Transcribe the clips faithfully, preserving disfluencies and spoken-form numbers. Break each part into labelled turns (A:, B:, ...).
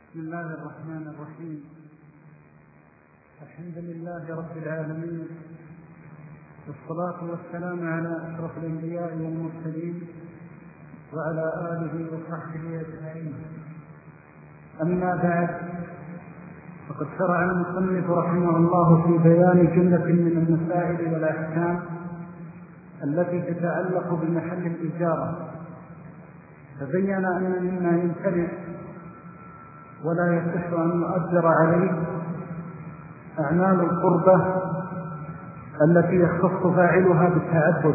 A: بسم الله الرحمن الرحيم. الحمد لله رب العالمين، والصلاة والسلام على أشرف الأنبياء والمرسلين وعلى آله وصحبه أجمعين. أما بعد، فقد شرع المصنف رحمه الله في بيان جملة من المسائل والأحكام التي تتعلق بمحل الإجارة، فبين أن مما يمتنع ولا يصح أن يؤثر عليه أعمال القربة التي يختص فاعلها بالتعبد،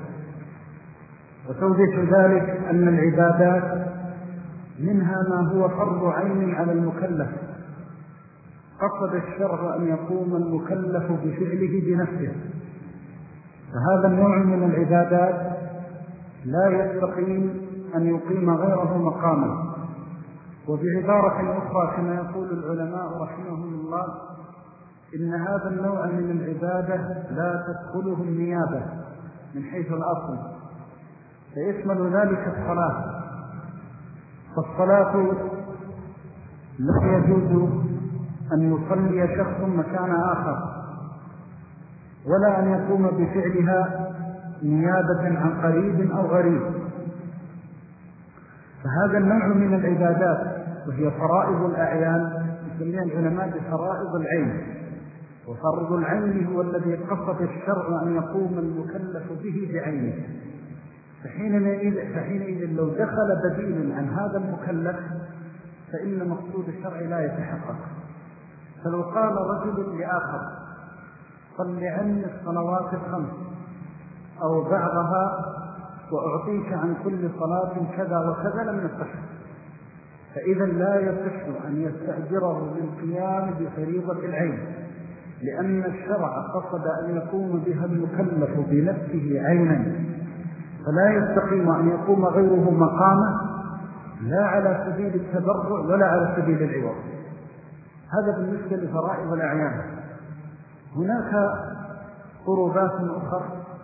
A: وتوضح ذلك أن العبادات منها ما هو فرض عين على المكلف، قصد الشرع أن يقوم المكلف بفعله بنفسه، فهذا النوع من العبادات لا يستقيم أن يقيم غيره مقامه. وبعبارة أخرى كما يقول العلماء رحمهم الله، إن هذا النوع من العبادة لا تدخله النيابة من حيث الأصل، فيشمل ذلك الصلاة. فالصلاة لا يجوز أن يصلي شخص مكان آخر، ولا أن يقوم بفعلها نيابة عن قريب أو غريب. فهذا النوع من العبادات وهي فرائض الأعيان يسميها العلماء بفرائض العين، وفرض العين هو الذي قصد الشرع أن يقوم المكلف به بعينه. فحينئذ, فحينئذ لو دخل بديل عن هذا المكلف فإن مقصود الشرع لا يتحقق. فلو قال رجل لآخر صل عني الصلوات الخمس أو بعضها وأعطيك عن كل صلاة كذا وكذا لم يصح، فإذا لا يصح أن يستأجره للقيام بفريضة العين، لأن الشرع قصد أن يقوم بها المكلف بنفسه عينا، فلا يستقيم أن يقوم غيره مقامه لا على سبيل التبرع ولا على سبيل العوض. هذا بالنسبة لفرائض الأعيان. هناك قربات أخرى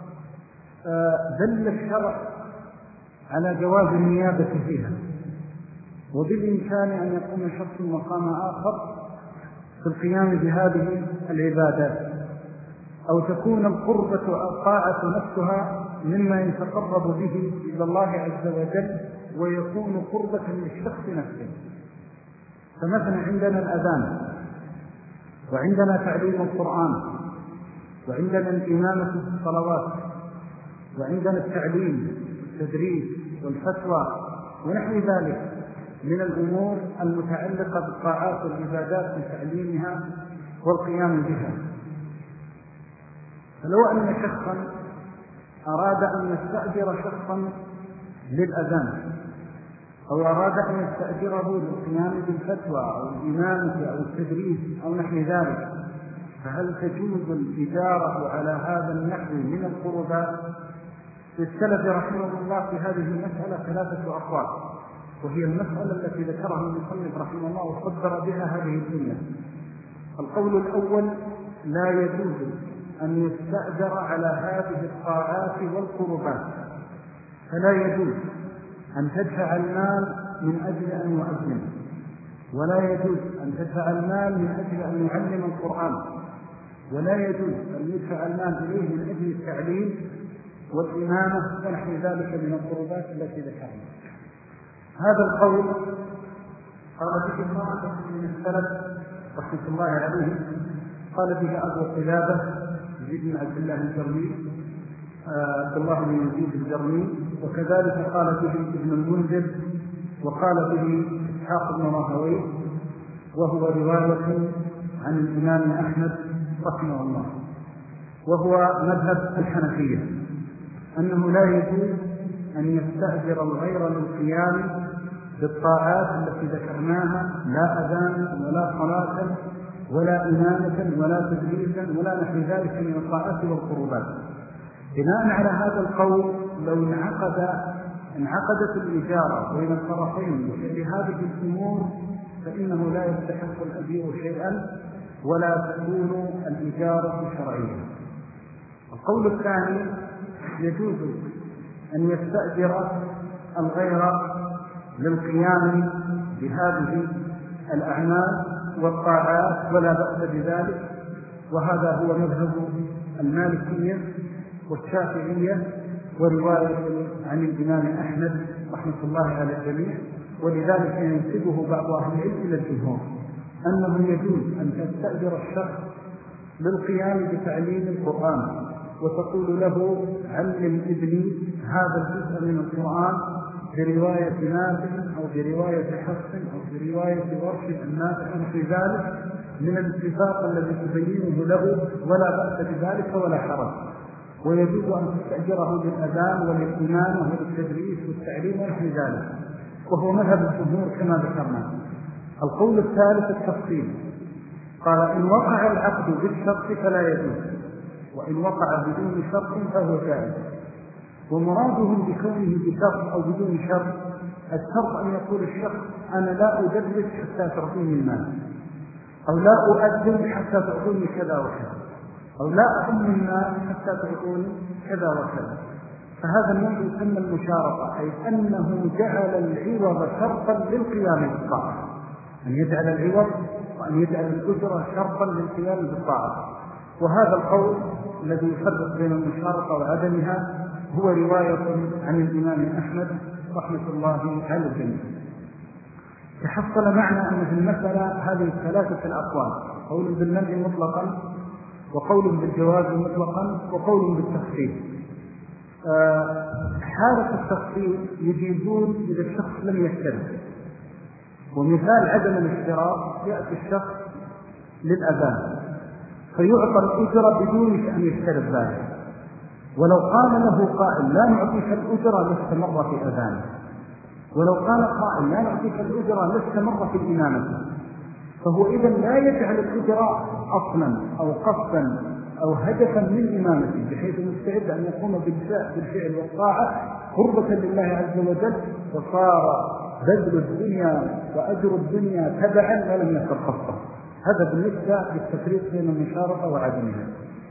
A: دل الشرع على جواز النيابة فيها، وبالإمكان أن يقوم شخص مقام آخر في القيام بهذه العبادات، أو تكون القربة أو الطاعة نفسها مما يتقرب به إلى الله عز وجل ويكون قربة للشخص نفسه. فمثلا عندنا الأذان، وعندنا تعليم القرآن، وعندنا الإمامة في الصلوات، وعندنا التعليم والتدريس والفتوى ونحو ذلك من الأمور المتعلقة بالطاعات والعبادات من تعليمها والقيام بها. فلو أن شخصا أراد أن يستأجر شخصا للأذان، أو أراد أن يستأجره للقيام بالفتوى أو الإمامة أو التدريس أو نحو ذلك، فهل تجوز الإجارة على هذا النحو من القربات؟ السلف رحمه الله في هذه المسألة ثلاثة أقوال، وهي المسألة التي ذكرها المصنف رحمه الله وصدر بها هذه الجملة. القول الأول: لا يجوز أن يستأجر على هذه الطاعات والقربات، فلا يجوز أن تدفع المال من أجل أن يؤذن، ولا يجوز أن تدفع المال من أجل أن يعلم القرآن، ولا يجوز أن يدفع المال إليه من أجل التعليم والإمامة ونحو ذلك من القربات التي ذكرنا. هذا القول قال به طائفة من السلف رحمة الله عليه، قال به أبو قلابة يزيد بن عبد الله الجرمي، عبد الله بن يزيد الجرمي، وكذلك قال به ابن المنذر، وقال به إسحاق بن راهويه، وهو رواية عن الإمام أحمد رحمه الله، وهو مذهب الحنفية، أنه لا يجوز أن يستأجر الغير للقيام بالطاعات التي ذكرناها، لا أذان ولا صلاة ولا إمامة ولا تدريسا ولا نحو ذلك من الطاعات والقربات. بناء على هذا القول، لو انعقد انعقدت الإجارة بين الطرفين لهذه الأمور فإنه لا يستحق الأجير شيئا ولا تكون الإجارة شرعية. القول الثاني: يجوز أن يستأجر الغير للقيام بهذه الأعمال والطاعات ولا بأس بذلك. وهذا هو مذهب المالكية والشافعية ورواية عن الإمام أحمد رحمة الله على الجميع. ولذلك ينسبه بعض أهل العلم إلى الجمهور أنه يجوز أن تستأجر الشخص للقيام بتعليم القرآن وتقول له علم ابني هذا الجزء من القرآن برواية نافع أو برواية حفص أو برواية ورش النافع في ذلك من الاتفاق الذي تبينه له، ولا بأس بذلك ولا حرج. ويجوز أن تستأجره للأذان وللإمامة وللتدريس والتعليم ونحو ذلك، وهو مذهب الجمهور كما ذكرنا. القول الثالث التفصيل، قال إن وقع العقد بالشرط فلا يجوز، وإن وقع بدون شرط فهو جائز. ومرادهم بكونه بشرط أو بدون شرط، الشرط أن يقول الشخص أنا لا أدرس حتى تعطيني المال، أو لا أؤذن حتى تعطوني كذا وكذا، أو لا أحم الناس حتى تعطوني كذا وكذا. فهذا النوع يسمى المشارطة، أي أنه جعل العوض شرطا للقيام بالطاعة، أن يجعل العوض وأن يجعل الأجرة شرطا للقيام بالطاعة. وهذا القول الذي يفرق بين المشارطة وعدمها هو رواية عن الإمام أحمد رحمة الله على الجميع. تحصل معنا أن في المسألة هذه الثلاثة الأقوال، قول بالمنع مطلقا، وقول بالجواز مطلقا، وقول بالتخفيف. حالة التخفيف يجيزون إذا الشخص لم يشترط. ومثال عدم الاشتراط يأتي الشخص للأذان فيعطى الأجرة بدون أن يشترط ذلك، ولو قال له قائل لا نعطيك الأجرة لاستمر في أذانه، ولو قال قائل لا نعطيك الأجرة لاستمر في الإمامة، فهو إذا لا يجعل الأجرة أصلا أو قصدا أو هدفا من إمامته، بحيث مستعد أن يقوم بالفعل والطاعة قربة لله عز وجل، وصار بذل الدنيا وأجر الدنيا تبعا ولم يكن قصدا. هذا بالنسبة للتفريق بين المشارطة وعدمها.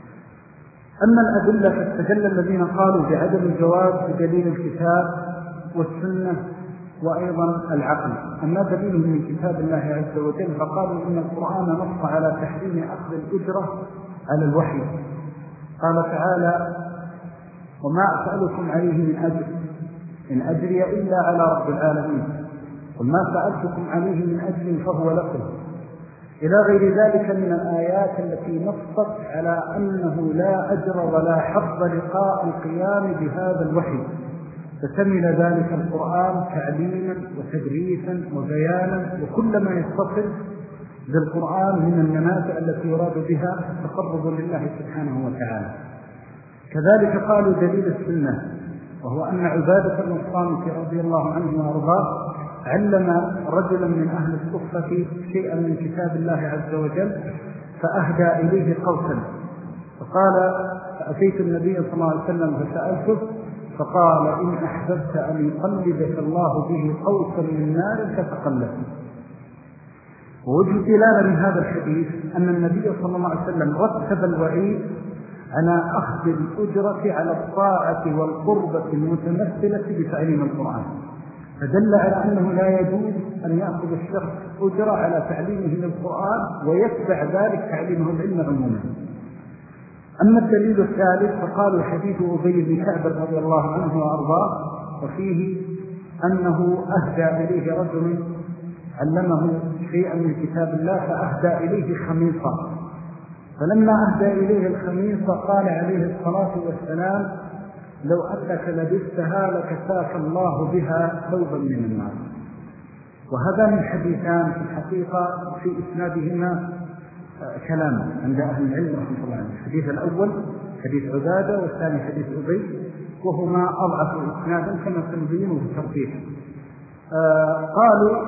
A: أما الأدلة فاستدل الذين قالوا بعدم الجواز بدليل الكتاب والسنة وأيضا العقل. أما دليل من كتاب الله عز وجل فقالوا إن القرآن نص على تحريم أخذ الأجرة على الوحي. قال تعالى وما أسألكم عليه من أجر إن أجري إلا على رب العالمين وما سألتكم عليه من أجر فهو لكم، إلى غير ذلك من الآيات التي نصت على أنه لا أجر ولا حظ لقاء القيام بهذا الوحي، فشمل ذلك القرآن تعليما وتدريسا وبيانا وكل ما يتصل بالقرآن من المنافع التي يراد بها التقرب لله سبحانه وتعالى. كذلك قالوا دليل السنة، وهو أن عبادة بن الصامت رضي الله عنه وأرضاه علم رجلا من أهل الصفة شيئا من كتاب الله عز وجل فأهدى إليه قوسا، فقال فأتيت النبي صلى الله عليه وسلم فسألته فقال إن أحببت أن يقلبك الله به قوسا من نار فتقلب. ووجه دلالة من هذا الحديث أن النبي صلى الله عليه وسلم رتب الوعيد على أخذ الأجرة على الطاعة والقربة المتمثلة بتعليم القرآن، فدل على أنه لا يجوز أن يأخذ الشخص أجرة على تعليمه للقرآن ويتبع ذلك تعليمه العلم عموما. أما الدليل الثالث فقالوا حديث أبي بن كعب رضي الله عنه وأرضاه، وفيه أنه أهدى إليه رجل علمه شيئا من كتاب الله فأهدى إليه خميصة، فلما أهدى إليه الخميصة قال عليه الصلاة والسلام لو أنك لبستها لكساك الله بها ثوبا من النار. وهذا من حديثان في الحقيقة في إسنادهما كلام عند أهل العلم رحمه الله عنه. الحديث الأول حديث عبادة والثاني حديث أبي، وهما أضعف إسنادا كما سنبينه في الترتيب. آه قالوا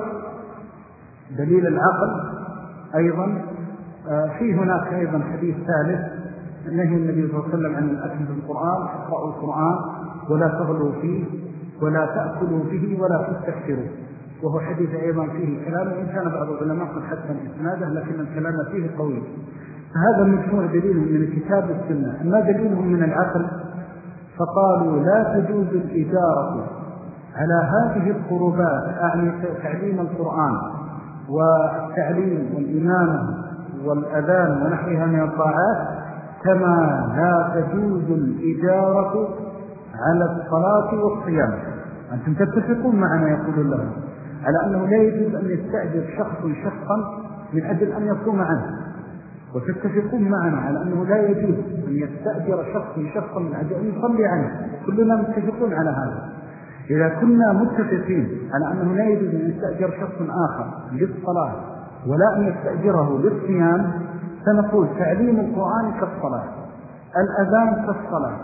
A: دليل العقل أيضا آه في هناك أيضا حديث ثالث نهي النبي صلى الله عليه وسلم عن الأكل بالقرآن، اقرأوا القرآن ولا تغلوا فيه ولا تأكلوا به ولا تستكثروا، وهو حديث أيضا فيه كلام، وإن كان بعض العلماء قد حسن إسناده لكن الكلام فيه قوي. فهذا مجموع دليل من الكتاب والسنة. أما دليلهم من العقل فقالوا لا تجوز الإجارة على هذه القربات، أعني تعليم القرآن والتعليم والإمامة والأذان ونحوها من الطاعات، كما لا تجوز الإجارة على الصلاة والصيام. أنتم تتفقون معنا يقولون له على أنه لا يجوز أن يستأجر شخص شخصا من أجل أن يصوم عنه، وتتفقون معنا على أنه لا يجوز أن يستأجر شخص شخصا من أجل أن يصلي عنه. كلنا متفقون على هذا. إذا كنا متفقين على أنه لا يجوز أن يستأجر شخص آخر للصلاة ولا أن يستأجره للصيام، سنقول تعليم القرآن كالصلاة، الأذان كالصلاة،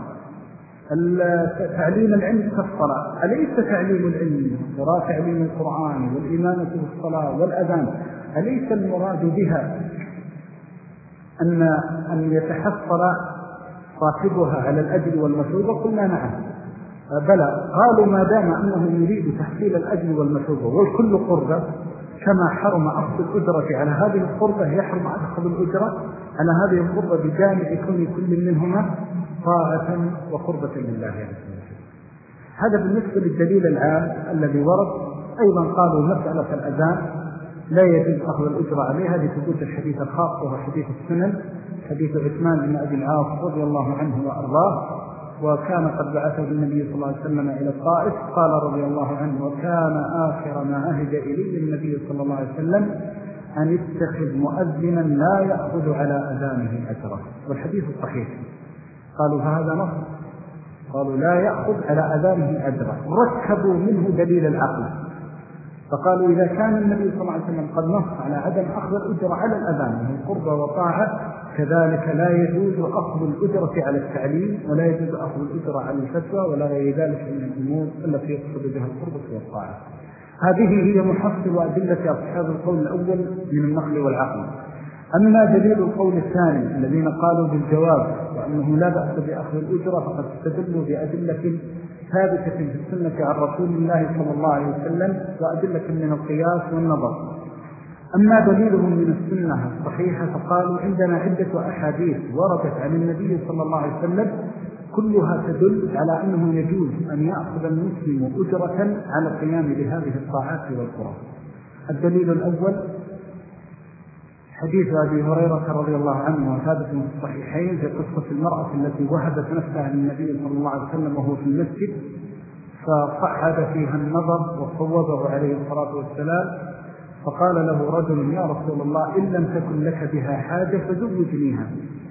A: تعليم العلم كالصلاة. أليس تعليم العلم وراء تعليم القرآن والإمامة بالصلاة والأذان أليس المراد بها أن أن يتحصل صاحبها على الأجر والمثوبة؟ قلنا نعم بلى. قالوا ما دام أنه يريد تحصيل الأجر والمثوبة والكل قربة، كما حرم أخذ الأجرة على هذه القربة يحرم أخذ الأجرة على هذه القربة بجانب كل كل منهما طاعة وقربة لله عز وجل. هذا بالنسبة للدليل العام الذي ورد. أيضا قالوا مسألة الأذان لا يجوز أخذ الأجرة عليها لثبوت الحديث الخاص وهو حديث السنن، حديث عثمان بن أبي العاص رضي الله عنه وأرضاه، وكان قد بعثه النبي صلى الله عليه وسلم إلى الطائف. قال رضي الله عنه: وكان آخر ما عهد إليه النبي صلى الله عليه وسلم أن يتخذ مؤذنا لا يأخذ على أذانه أجرا. والحديث الصحيح. قالوا فهذا نص، قالوا لا يأخذ على أذانه أجرا، ركبوا منه دليل العقل، فقالوا إذا كان النبي صلى الله عليه وسلم قد نص على عدم أخذ الأجرة على الأذان من قربة وطاعة، كذلك لا يجوز أخذ الأجرة على التعليم، ولا يجوز أخذ الأجرة على الفتوى، ولا غير ذلك من الأمور التي يقصد بها القربة والطاعة. هذه هي محصل أدلة أصحاب القول الأول من النقل والعقل. أما دليل القول الثاني الذين قالوا بالجواب وأنه لا بأس بأخذ الأجرة، فقد استدلوا بأدلة ثابتة في السنة عن رسول الله صلى الله عليه وسلم وأدلة من القياس والنظر. أما دليلهم من السنة الصحيحة فقالوا عندنا عدة أحاديث وردت عن النبي صلى الله عليه وسلم كلها تدل على أنه يجوز أن يأخذ المسلم أجرة على القيام بهذه الطاعات والقرى. الدليل الأول حديث أبي هريرة رضي الله عنه وثابت في الصحيحين في قصة المرأة التي وهبت نفسها للنبي صلى الله عليه وسلم وهو في المسجد، فصعد فيها النظر وصوبه عليه الصلاة والسلام، فقال له رجل: يا رسول الله إن لم تكن لك بها حاجة فزوجنيها.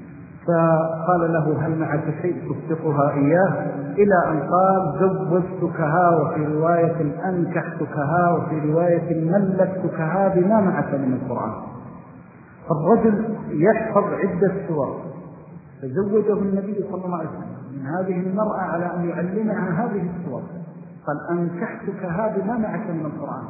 A: فقال له: هل معك شيء تصدقها إياه؟ إلى أن قال: زوجتكها، وفي رواية أنكحتكها، وفي رواية ملكتكها بما معك من القرآن. فالرجل يحفظ عدة سور، فزوجه النبي صلى الله عليه وسلم من هذه المرأة على أن يعلمها هذه السور، قال: أنكحتكها بما معك من القرآن.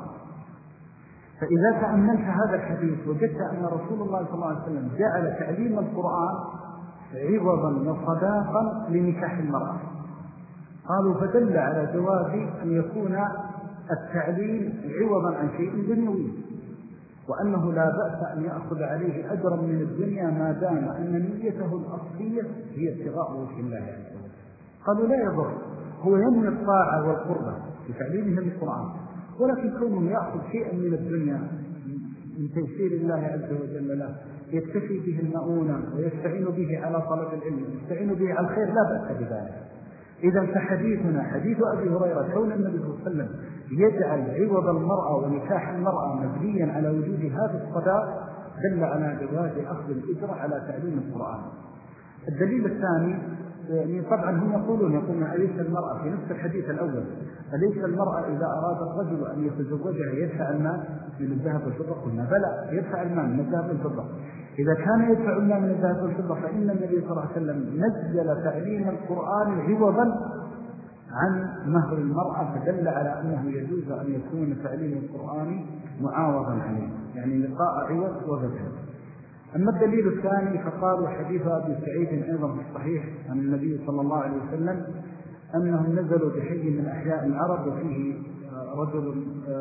A: فإذا تأملت هذا الحديث وجدت أن رسول الله صلى الله عليه وسلم جعل تعليم القرآن عوضا وصداقا لنكاح المرأة. قالوا فدل على جواز أن يكون التعليم عوضا عن شيء دنيوي، وأنه لا بأس أن يأخذ عليه أجرا من الدنيا ما دام أن نيته الأصلية هي ابتغاء وجه الله عز وجل. قالوا لا يضر، هو ينمي الطاعة والقربة بتعليمه القرآن، ولكن كونه يأخذ شيئا من الدنيا من تيسير الله عز وجل له يكتفي به المؤونة ويستعين به على طلب العلم ويستعين به على الخير لا بأس بذلك. إذا فحديثنا حديث أبي هريرة كون النبي صلى الله عليه وسلم يجعل عوض المرأة ونكاح المرأة مبنيا على وجود هذا الصداق دل على جواز أخذ الإجرة على تعليم القرآن. الدليل الثاني يعني طبعا هم يقولون يقولون أليس المرأة في نفس الحديث الأول أليس المرأة إذا أراد الرجل أن يتزوجها يدفع المال من الذهب والفضة؟ قلنا بلى، يدفع المال من الذهب والفضة. إذا كان يدفع المال من الذهب والفضة فإن النبي صلى الله عليه وسلم نزل تعليم القرآن عوضا عن مهر المرأة، فدل على أنه يجوز أن يكون تعليم القرآن معاوضا عليه، يعني لقاء عوض وبدل. أما الدليل الثاني فقالوا حديث أبي سعيد أيضا في الصحيح عن النبي صلى الله عليه وسلم أنهم نزلوا بحي من أحياء العرب وفيه رجل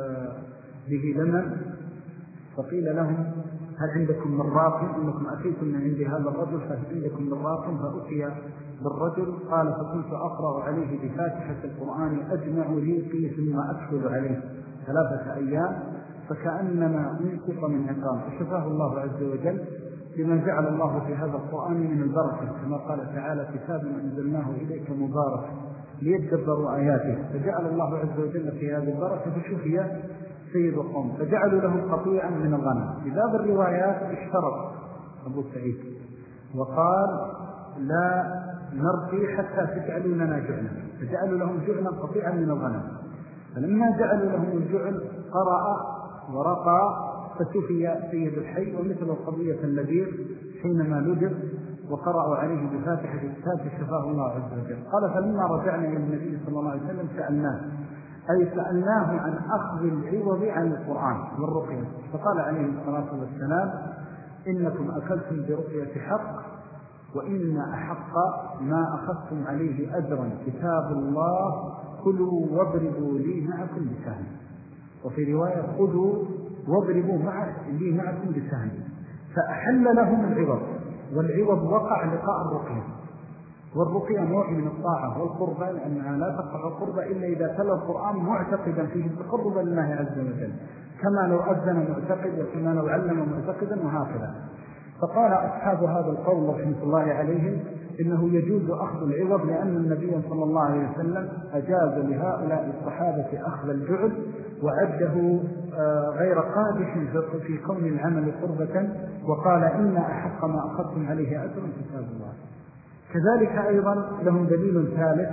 A: به لمن، فقيل لهم: هل عندكم مراق؟ إنكم أتيتم من عند هذا الرجل، فهل عندكم مراق؟ فأتي بالرجل قال: فكنت أقرأ عليه بفاتحة القرآن أجمع ريقي ثم أكتب عليه ثلاثة أيام، فكأنما انقط من عقام، فشفاه الله عز وجل لما جعل الله في هذا القرآن من البركة، كما قال تعالى: كتاب أنزلناه إليك مبارك ليتدبروا آياته، فجعل الله عز وجل في هذه البركة فشفي سيد القوم، فجعلوا له قطيعا من الغنم. في باب الروايات اشترط أبو سعيد وقال: لا نرقي حتى تجعلوا لنا جعلا، فجعلوا لهم جعلا قطيعا من الغنم. فلما جعلوا لهم الجعل قرأ ورقى فشفي سيد الحي، ومثل القضية النذير حينما لدغ وقرأوا عليه بفاتحة الكتاب فشفاه الله عز وجل. قال: فلما رجعنا إلى النبي صلى الله عليه وسلم سألناه، أي سألناه عن أخذ العوض عن القرآن والرقية، فقال عليه الصلاة والسلام: إنكم أكلتم برقية حق، وإن أحق ما أخذتم عليه أجرا كتاب الله، كلوا واضربوا لي معكم بسهم. وفي رواية: خذوا واضربوا مع لي معكم بسهم. فأحل لهم العوض، والعوض وقع لقاء الرقية، والرقية نوع من الطاعة والقربة، لأنها لا تقع القربة إلا إذا تلا القرآن معتقدا فيه التقرب لله عز وجل، كما لو أذن معتقد وكما لو علم معتقدا وهكذا. فقال أصحاب هذا القول رحمة الله عليهم إنه يجوز أخذ العوض، لأن النبي صلى الله عليه وسلم أجاز لهؤلاء الصحابة أخذ الجعل وعده غير قادح في كون العمل قربة، وقال: إن أحق ما أخذتم عليه أجر كتاب الله. كذلك أيضا لهم دليل ثالث،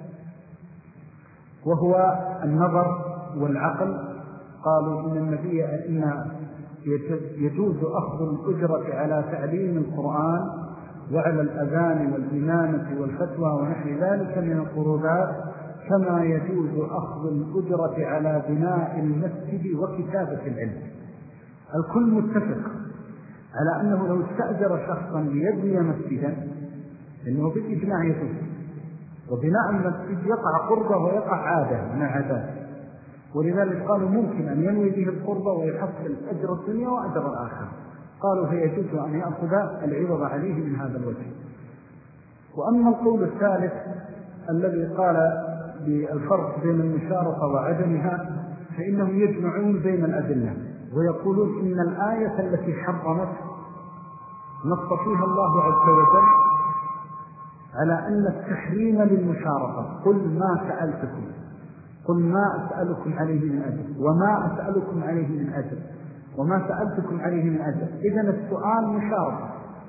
A: وهو النظر والعقل. قالوا إن النبي إن يجوز أخذ الأجرة على تعليم القرآن وعلى الأذان والإمامة والفتوى ونحو ذلك من القربات، كما يجوز أخذ الأجرة على بناء المسجد وكتابة العلم. الكل متفق على أنه لو استأجر شخصا ليبني مسجدا إنه بالإجماع يجوز، وبناء المسجد يقع قربة ويقع عادة من عادات، ولذلك قالوا ممكن أن ينوي به القربة ويحصل أجر الدنيا وأجر الآخر. قالوا فيجوز أن يأخذ العوض عليه من هذا الوجه. وأما القول الثالث الذي قال بالفرق بين المشاركة وعدمها، فإنهم يجمعون بين الأدلة ويقولون إن الآية التي حرمت نص فيها الله عز وجل على أن التحريم للمشاركة. قل ما سألتكم قل ما أسألكم عليه من أجر وما أسألكم عليه من أجر وما سألتكم عليه من أجر. إذن السؤال مشاركة،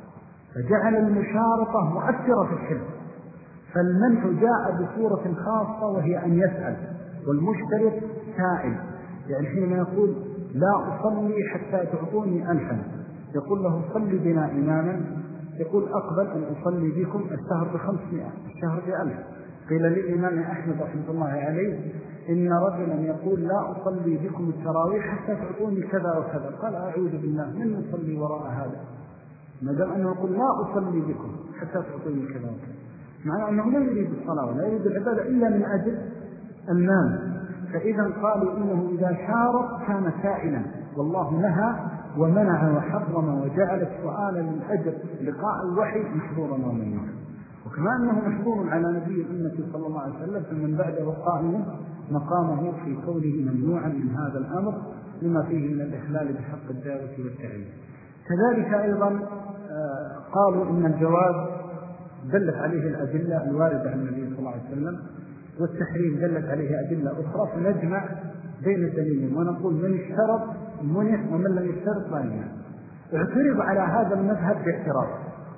A: فجعل المشاركة مؤثرة في الحلم، فالمنع جاء بصورة خاصة وهي أن يسأل، والمشترك سائل. يعني حينما يقول: لا أصلي حتى تعطوني ألفا، يقول له: صلي بنا إماما، يقول: أقبل أن أصلي بكم الشهر بخمسمائة، الشهر بألف. قيل للإمام أحمد رحمه الله عليه: إن رجلا يقول: لا أصلي بكم التراويح حتى تعطوني كذا وكذا. قال: أعوذ بالله، من يصلي وراء هذا؟ ما دام أنه يقول: لا أصلي بكم حتى تعطوني كذا وكذا، معنى أنه لا يريد الصلاة ولا يريد العبادة إلا من أجل المال. فإذا قالوا إنه إذا شارك كان سائلا، والله نهى ومنع وحرم وجعل السؤال من أجل لقاء الوحي محظورا وممنوعا. وكما أنه محظور على نبي الأمة صلى الله عليه وسلم، فمن بعده قائم مقامه في كونه ممنوعا من هذا الأمر لما فيه من الإخلال بحق الدعوة والتعليم. كذلك أيضا قالوا إن الجواز دلت عليه الأدلة الواردة عن النبي صلى الله عليه وسلم، والتحريم دلت عليه أدلة أخرى، فنجمع بين الدليلين ونقول: من اشترط منح ومن لم يشترط لا يمنع. اعترض على هذا المذهب باعتراض.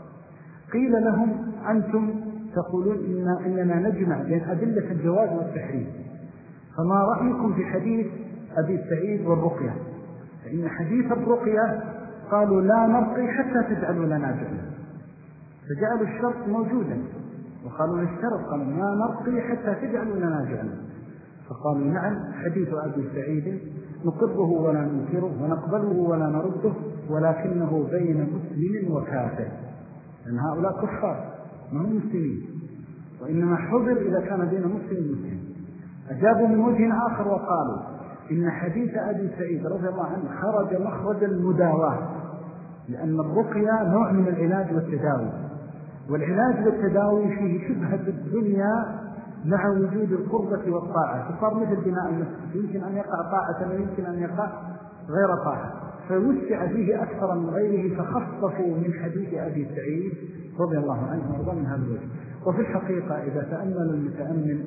A: قيل لهم: أنتم تقولون إن إننا نجمع بين أدلة الجواز والتحريم، فما رأيكم في حديث أبي سعيد والرقية؟ فإن حديث الرقية قالوا: لا نرقي حتى تجعلوا لنا جعلا، فجعلوا الشرط موجودا، وقالوا نشترط، قالوا: ما نرقي حتى تجعلوا لنا جعلا. فقالوا: نعم، حديث أبي سعيد نقره ولا ننكره ونقبله ولا نرده، ولكنه بين مسلم وكافر، لأن هؤلاء كفار ما هم مسلمين، وإنما حضر إذا كان بين مسلم ومسلم. أجابوا من وجه آخر وقالوا: إن حديث أبي سعيد رضي الله عنه خرج مخرج المداواة، لأن الرقية نوع من العلاج والتداوي، والعلاج والتداوي فيه شبهة الدنيا مع وجود القربة والطاعة. فصار مثل بناء المسجد، يمكن أن يقع طاعة ويمكن أن يقع غير طاعة، فوسع فيه أكثر من غيره، فخصفوا من حديث أبي سعيد رضي الله عنه وارضاه من هذا الوجه. وفي الحقيقة إذا تأمل المتأمل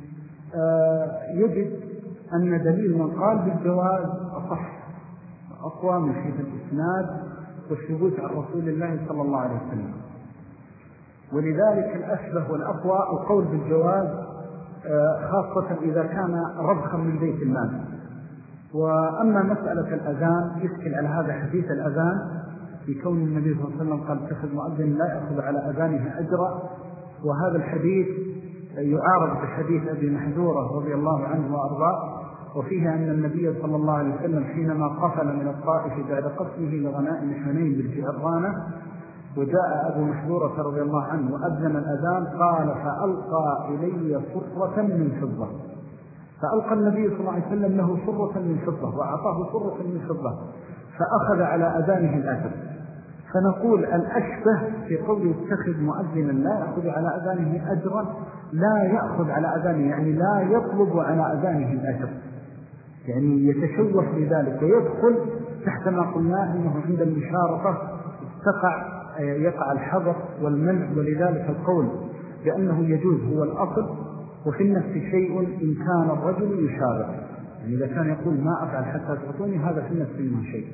A: يجد أن دليل من قال بالجواز أصح أقوى من حيث الإسناد والثبوت عن رسول الله صلى الله عليه وسلم. ولذلك الأشبه والأقوى القول بالجواز، خاصة إذا كان رضخا من بيت المال. وأما مسألة الأذان يشكل على هذا حديث الأذان بكون النبي صلى الله عليه وسلم قال اتخذ مؤذن لا يأخذ على أذانه أجرا، وهذا الحديث يعارض بحديث أبي محذورة رضي الله عنه وأرضاه، وفيه أن النبي صلى الله عليه وسلم حينما قفل من الطائف بعد قسمه لغنائم حنين بالجهرانة وجاء أبو محذورة رضي الله عنه وأذن الأذان قال فألقى إلي صرة من فضة، فألقى النبي صلى الله عليه وسلم له صرة من فضة وأعطاه صرة من فضة فأخذ على أذانه الأجر. فنقول الأشبه في قول يتخذ مؤذنا لا يأخذ على أذانه أجرا، لا يأخذ على أذانه يعني لا يطلب على أذانه الأجر، يعني يتشوف لذلك ويدخل تحت ما قلناه أنه عند المشارطة تقع يقع الحظر والمنع. ولذلك القول بأنه يجوز هو الأصل، وفي النفس شيء إن كان الرجل يشارط، يعني إذا كان يقول ما أفعل حتى تعطوني هذا في النفس منه شيء.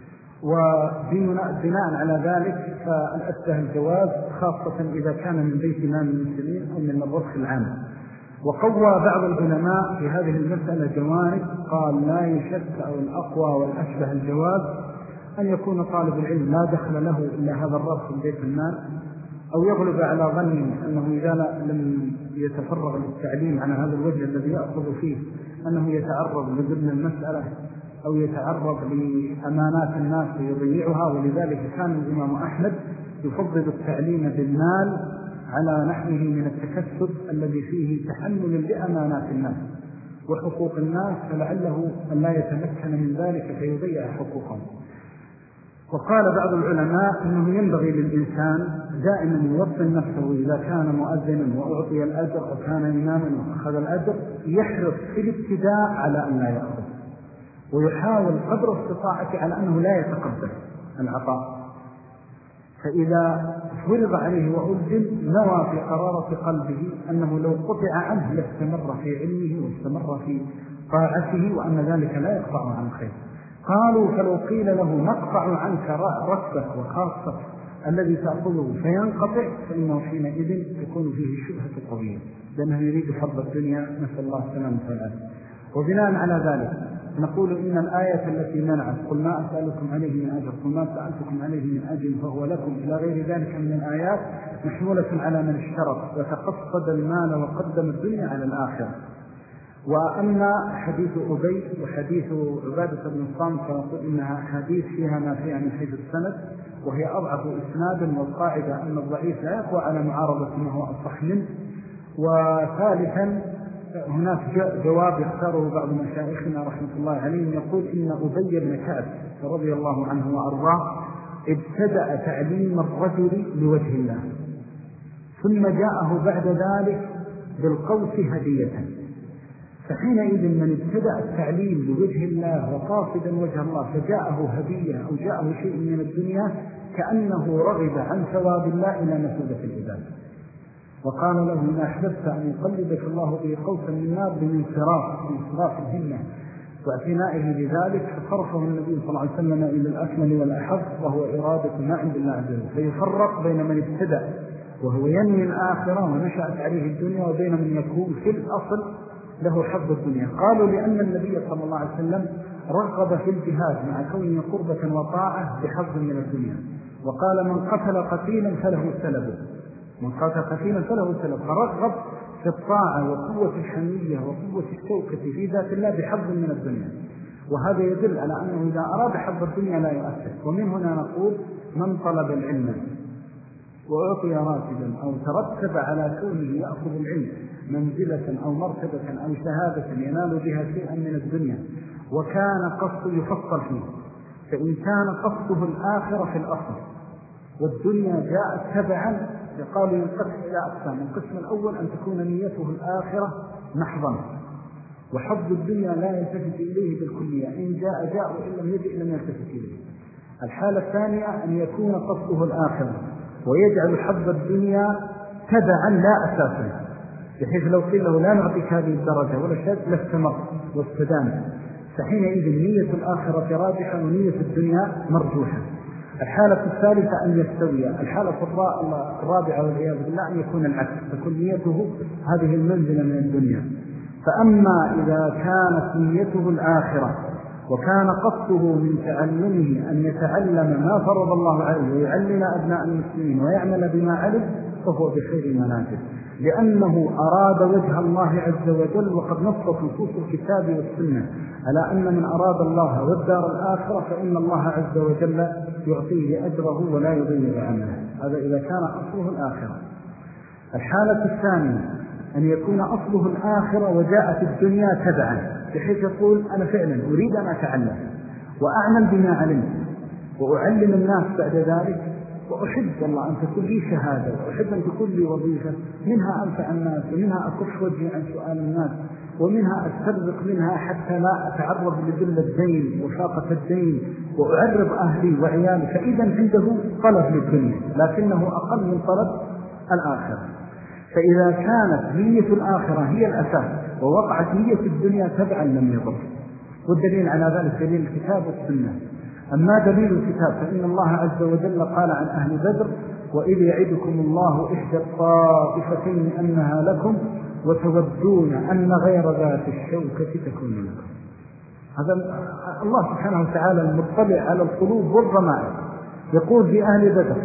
A: وبناء على ذلك فالأسهل الجواز خاصة إذا كان من بيت مال المسلمين أو من الرفق العام. وقوى بعض العلماء في هذه المسألة جوانب، قال لا يشك أو الأقوى والأشبه الجواز أن يكون طالب العلم لا دخل له إلا هذا الرفق من بيت المال، أو يغلب على ظنه أنه إذا لم يتفرغ للتعليم على هذا الوجه الذي يأخذ فيه أنه يتعرض لذبن المسألة أو يتعرض لأمانات الناس ويضيعها. ولذلك كان الإمام أحمد يفضل التعليم بالمال على نحوه من التكسب الذي فيه تحمل لأمانات الناس وحقوق الناس، فلعله أن لا يتمكن من ذلك فيضيع حقوقهم. وقال بعض العلماء أنه ينبغي للإنسان دائما يوطن نفسه إذا كان مؤذنا وأعطي الأجر وكان إماما وأخذ الأجر يحرص في الابتداء على أن لا يأخذ، ويحاول قدر استطاعته على أنه لا يتقبل العطاء. فإذا فرض عليه وأذن نوى في قرارة قلبه أنه لو قطع عنه لاستمر في علمه واستمر في طاعته، وأن ذلك لا يقطع عن خير. قالوا فلو قيل له نقطع عنك رأسك وخاصة الذي تأخذه فينقطع، فإنه حينئذ تكون فيه شبهة قوية لأنه يريد حظ الدنيا، نسأل الله السلامة والعافية. وبناء على ذلك نقول إن الآية التي منعت قل ما أسألكم عليه من أجر قل ما سألتكم عليه من أجر فهو لكم إلى غير ذلك من الآيات محمولة على من اشترط وتقصد المال وقدم الدنيا على الآخرة. وأما حديث أبي وحديث عبادة بن الصامت فنقول إنها حديث فيها ما فيها من حيث السند، وهي أضعف إسنادا، والقاعدة أن الضعيف لا يقوى على معارضة ما هو أصح منه. وثالثا هناك جواب يختاره بعض مشايخنا رحمة الله عليهم يقول إن أبي بن كعب رضي الله عنه وأرضاه ابتدأ تعليم الرجل لوجه الله، ثم جاءه بعد ذلك بالقوس هدية. فحينئذ من ابتدأ التعليم لوجه الله وقاصدا وجه الله فجاءه هدية أو جاءه شيء من الدنيا كأنه رغب عن ثواب الله إلى مثوبة العباد. وقال له إن أحببت أن يقلبك الله به قوسا من نار بانصراف بانصراف الهمة واعتنائه بذلك، فصرفه النبي صلى الله عليه وسلم إلى الأكمل والأحظ وهو إرادة ما عند الله عز وجل. فيفرق بين من ابتدأ وهو ينمي الآخرة ونشأت عليه الدنيا وبين من يكون في الأصل له حظ الدنيا. قالوا لأن النبي صلى الله عليه وسلم رغب في الجهاد مع كونه قربة وطاعة بحظ من الدنيا، وقال من قتل قتيلا فله سلبه من قتل قتيلا فله سلبه، فرغب في الطاعة وقوة الحمية وقوة الشوكة في ذات الله بحظ من الدنيا. وهذا يدل على أنه إذا أراد حظ الدنيا لا يؤثر. ومن هنا نقول من طلب العلم وأعطي راتبا أو ترتب على كونه يأخذ العلم منزلة أو مرتبة أو شهادة ينال بها شيئا من الدنيا وكان قصده يفصل فيه، فإن كان قصده الآخرة في الأصل والدنيا جاءت تبعا يقال ينقسم إلى أقسام. القسم الأول أن تكون نيته الآخرة محضا، وحب الدنيا لا يلتفت إليه بالكلية، إن جاء جاء وإن لم يجئ لم يلتفت إليه. الحالة الثانية أن يكون قصده الآخرة ويجعل حب الدنيا تبعا لا أساسا، بحيث لو قيل له لا نعطيك هذه الدرجة ولا شيء لاستمر واستدام، فحينئذ نية الآخرة راجحة ونية الدنيا مرجوحة. الحالة الثالثة أن يستوي. الحالة الرابعة والعياذ بالله أن يكون العكس، تكون نيته هذه المنزلة من الدنيا. فأما إذا كانت نيته الآخرة وكان قصده من تعلمه أن يتعلم ما فرض الله عليه ويعلم أبناء المسلمين ويعمل بما علم، فهو بخير المنازل، لأنه أراد وجه الله عز وجل. وقد نصت نصوص الكتاب والسنة على أن من أراد الله والدار الآخرة فإن الله عز وجل يعطيه أجره ولا يضيع عمله. هذا إذا كان أصله الآخرة. الحالة الثانية أن يكون أصله الآخرة وجاءت الدنيا تبعا، بحيث يقول أنا فعلا أريد أن أتعلم وأعمل بما علمت وأعلم الناس بعد ذلك، وأحب الله أن تكون لي شهادة وأحب أن تكون لي وظيفة منها أنفع الناس ومنها أكف وجهي عن سؤال الناس ومنها أسترزق منها حتى لا أتعرض لذل الدين وشاقة الدين وأعرض أهلي وعيالي. فإذا عنده طلب للدنيا لكنه أقل من طلب الآخرة. فإذا كانت نية الآخرة هي الأساس ووقعت نية الدنيا تبعا لم يضر. والدليل على ذلك دليل الكتاب والسنة. أما دليل الكتاب فإن الله عز وجل قال عن أهل بدر: وإذ يعدكم الله إحدى الطائفتين أنها لكم وتودون أن غير ذات الشوكة تكون لكم. هذا الله سبحانه وتعالى المطلع على القلوب والضمائر يقول في أهل بدر: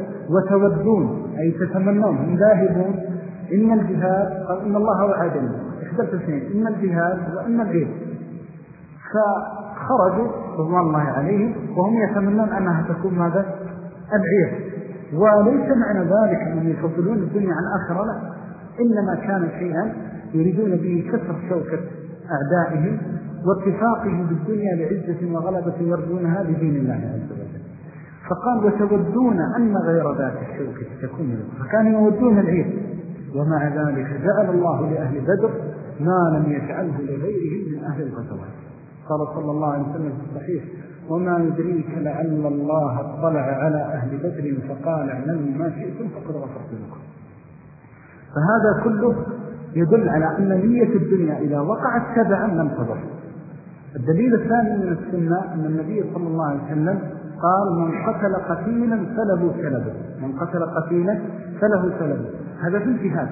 A: وتودون أي تتمنون هم ذاهبون إن الجهاد، قال إن الله وعدنا إحدى الاثنين، إن الجهاد وإن العيد. فخرجوا رضوان الله عليهم وهم يتمنون أنها تكون ماذا؟ العيد. وليس معنى ذلك أنهم يفضلون الدنيا عن آخرة، لا، إنما كان شيئا يريدون به كسر شوكة أعدائهم واتفاقهم بالدنيا لعزة وغلبة يرجونها لدين الله عز وجل. فقال: وتودون أن غير ذات الشوكة تكون لكم. فكانوا يودون العيد، ومع ذلك جعل الله لأهل بدر ما لم يجعله لغيرهم من أهل الغزوات. قال صلى الله عليه وسلم في الصحيح: وما يدريك لعل الله اطلع على أهل بدر فقال اعملوا ما شئتم فقد غفرت لكم. فهذا كله يدل على أن نية الدنيا إذا وقعت تبعا لم تضر. الدليل الثاني من السنة أن النبي صلى الله عليه وسلم قال: من قتل قتيلا فله سلبه، من قتل قتيلا فله سلبه. هذا في الجهاد.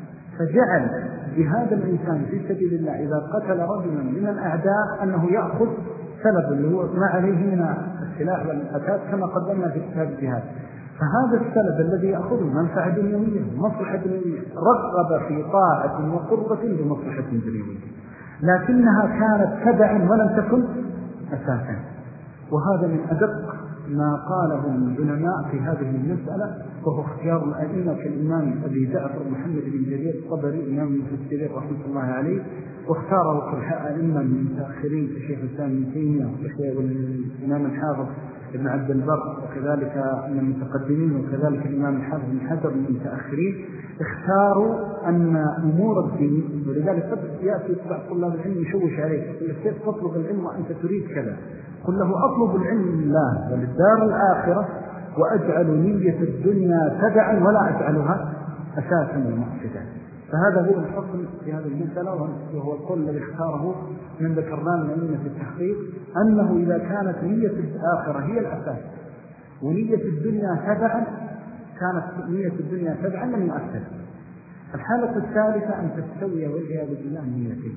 A: فجعل جهاد الإنسان في سبيل الله إذا قتل رجلا من الأعداء أنه يأخذ سلب اللي هو ما عليه من السلاح والأتات كما قدمنا في كتاب الجهاد. فهذا السلب الذي يأخذه منفعة دنيوية ومصلحة دنيوية، رغب في طاعة وقربة بمصلحة دنيوية، لكنها كانت تبعا ولم تكن أساسا. وهذا من أدق ما قاله العلماء في هذه المسألة، وهو اختيار الأئمة كالإمام أبي جعفر محمد بن جرير الطبري إمام المفسرين رحمة الله عليه، واختاره كل أئمة من المتأخرين كشيخ الإسلام ابن تيمية والإمام الحافظ ابن عبد البر، وكذلك من المتقدمين، وكذلك الإمام الحافظ بن حجر من المتأخرين. اختاروا أن أمور الدين، ولذلك قد يأتي بعض طلاب العلم يشوش عليك كيف تطلب العلم وأنت تريد كذا، قل له: أطلب العلم لله وللدار الآخرة وأجعل نية الدنيا تبعا ولا أجعلها أساسا ومقصدا. فهذا هو الفصل في هذه المسألة، وهو القول الذي اختاره من ذكرناه من أئمة التحقيق، أنه إذا كانت نية الآخرة هي الأساس ونية الدنيا تبعا، كانت نية الدنيا تبعا لم يؤثر. الحالة الثالثة أن تستوي والعياذ بالله نيته،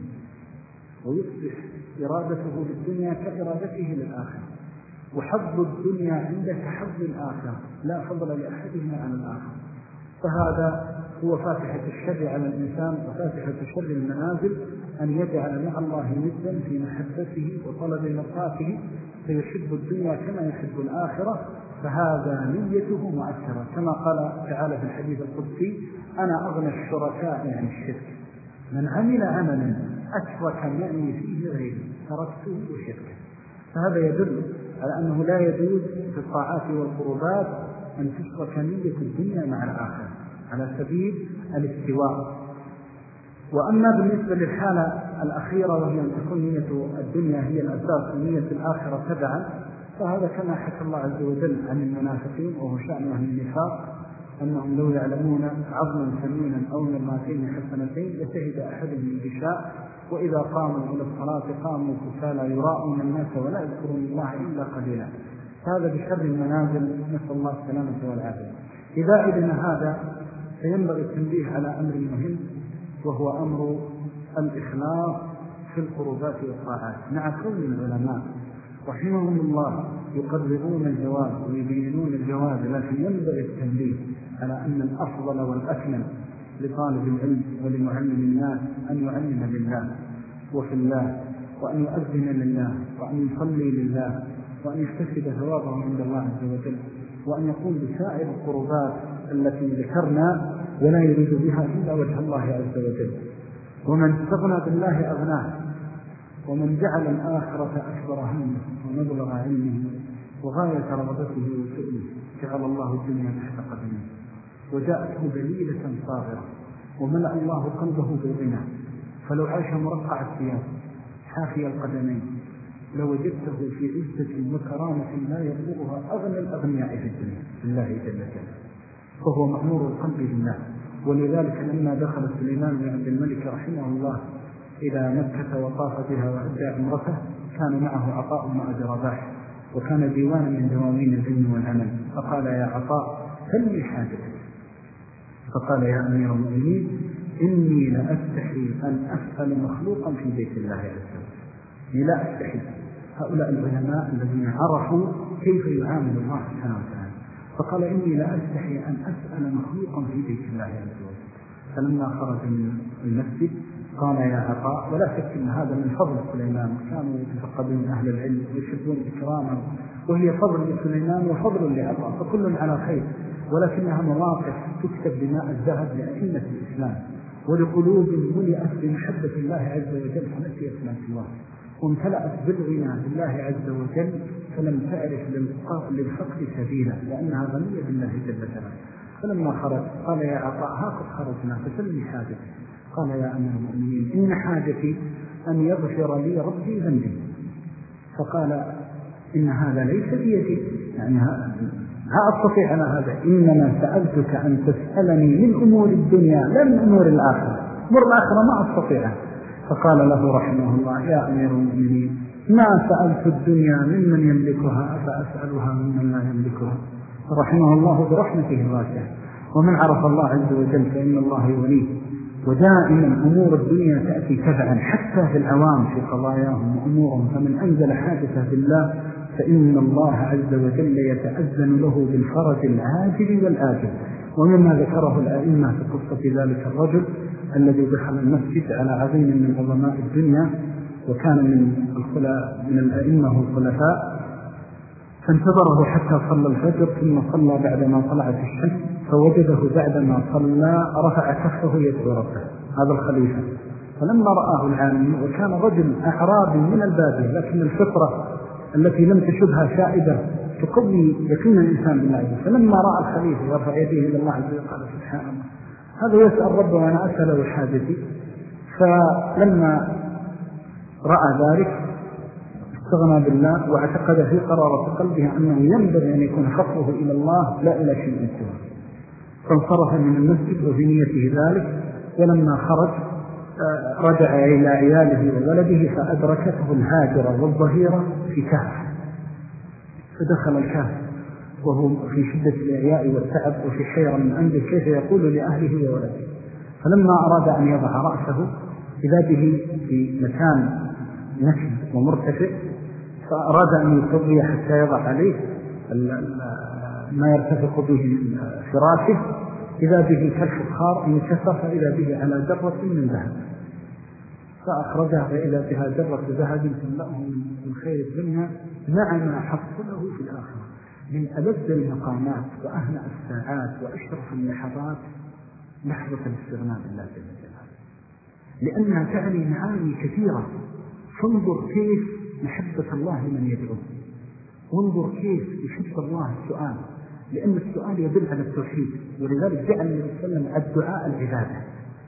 A: ويصبح إرادته للدنيا كإرادته للآخرة، وحظ الدنيا عندك حظ الآخرة، لا فضل لأحدهما عن الآخر. فهذا هو فاتحة الشر على الإنسان وفاتحة الشر المنازل، أن يجعل مع الله ندا في محبته وطلب مرضاته، فيحب الدنيا كما يحب الآخرة، فهذا نيته مؤثرة، كما قال تعالى في الحديث القدسي: أنا أغنى الشركاء عن الشرك، من عمل عملا أشرك معي فيه غيري تركته وشركه. فهذا يدل على أنه لا يجوز في الطاعات والقربات أن تشرك نية الدنيا مع الآخرة على سبيل الاستواء. وأما بالنسبة للحالة الأخيرة وهي أن تكون نية الدنيا هي الأساس ونية الآخرة تبعا، فهذا كما حكى الله عز وجل عن المنافقين وهو شأن أهل النفاق أنهم لو يعلمون عظما ثمينا أو مرتين حسنتين لشهد أحدهم الغشاء وإذا قاموا إلى الصلاة قاموا كسالى يراءون الناس ولا يذكرون الله إلا قليلا. هذا بشر المنازل، نسأل الله السلامة والعافية. إذا إذن هذا فينبغي التنبيه على أمر مهم، وهو أمر الإخلاص في القربات والطاعات. مع كل العلماء رحمهم الله يقررون الجواز ويبينون الجواز، لكن ينبغي التنبيه على أن الأفضل والأكمل لطالب العلم ولمعلم الناس أن يعلم لله وفي الله، وأن يؤذن لله، وأن يصلي لله، وأن يحتسب ثوابه عند الله عز وجل، وأن يقوم بسائر القربات التي ذكرنا ولا يريد بها إلا وجه الله عز وجل. ومن استغنى بالله أغناه، ومن جعل الآخرة أكبر همه ومبلغ علمه وغاية رغبته وسؤله جعل الله الدنيا تحت قدمه، وجاءته دليلة صاغرة وملأ الله قلبه بالغنى، فلو عاش مرقع الثياب حافي القدمين لوجدته في عزة وكرامة لا يبلغها أغنى الأغنياء في الدنيا بالله جل جلاله، فهو مأمور القلب بالله. ولذلك لما دخل سليمان بن عبد الملك رحمه الله إلى مكة وطاف بها وأدى عمرته كان معه عطاء بن أبي رباح، وكان ديوانا من دواوين العلم والعمل، فقال يا عطاء هل لي حاجتك؟ فقال يا أمير المؤمنين إني لأستحي أن أسأل مخلوقا في بيت الله عز وجل. لا أستحي. هؤلاء العلماء الذين عرفوا كيف يعامل الله سبحانه وتعالى، فقال إني لأستحي أن أسأل مخلوقا في بيت الله عز وجل. فلما خرج من المسجد قال يا عطاء، ولا شك أن هذا من فضل سليمان، كانوا يتفقدون أهل العلم ويشدون إكراما، وهي فضل لسليمان وفضل لعطاء، فكل على خير، ولكنها مواقف تكتب بماء الذهب لأئمة الإسلام ولقلوب ملئت بمحبة الله عز وجل فنسيت ما الله، وامتلأت بالغنى بالله عز وجل فلم تعرف للفقر سبيلا لأنها غنية بالله جل جلاله. فلما خرج قال يا عطاء ها قد خرجنا فسلني حاجتي. قال يا أمير المؤمنين إن حاجتي أن يغفر لي ربي ذنبي. فقال إن هذا ليس بيدي، يعني ها أستطيع أنا هذا، إنما سألتك أن تسألني من أمور الدنيا لا من أمور الآخرة، أمور الآخرة ما أستطيعها. فقال له رحمه الله يا أمير المؤمنين ما سألت الدنيا ممن يملكها فأسألها ممن لا يملكها. رحمه الله برحمته الواسعة. ومن عرف الله عز وجل فإن الله يوليه. ودائما أمور الدنيا تأتي تبعا حتى في العوام في قضاياهم وأمورهم، فمن أنزل حاجته بالله فإن الله عز وجل يتأذن له بالفرج العاجل والآجل. ومما ذكره الأئمة في قصة ذلك الرجل الذي دخل المسجد على عظيم من عظماء الدنيا وكان من الخلاء من الأئمة والخلفاء، فانتظره حتى صلى الفجر ثم صلى بعدما طلعت الشمس، فوجده بعدما صلى رفع كفه يدعو ربه هذا الخليفة. فلما رآه العالم وكان رجل أعرابي من البادية لكن الفطرة التي لم تشبها شائبة تقوي يقين الإنسان بالله، فلما رأى الخليفة يرفع يديه إلى الله عز وجل قال سبحان الله هذا يسأل ربه وأنا أسأله حاجتي. فلما رأى ذلك استغنى بالله واعتقد في قرارة قلبه أنه ينبغي أن يكون خطوه إلى الله لا إلى شيء سوى، فانصرف من المسجد وفي نيته ذلك. ولما خرج رجع إلى عياله وولده فأدركته الهاجرة والظهيرة في كهف، فدخل الكهف وهو في شدة الإعياء والتعب وفي حيرة من أمره كيف يقول لأهله وولده. فلما أراد أن يضع رأسه إذا به في مكان نكب ومرتفع، فأراد أن يصلي حتى يضع عليه ما يرتفق به فراشه، إذا به كالفخار انكسر فإذا به على ذرة من ذهب، فأخرجها فإذا بها ذرة ذهب تملأه من خير الدنيا مع ما حصله في الآخرة من ألذ المقامات وأهنأ الساعات وأشرف اللحظات لحظة الاستغناء بالله جل جلاله، لأنها تعني معاني كثيرة. فانظر كيف محبة الله من يدعو، وانظر كيف يحب الله السؤال، لأن السؤال يدل على التوحيد، ولذلك جعل النبي صلى الله عليه وسلم الدعاء العبادة.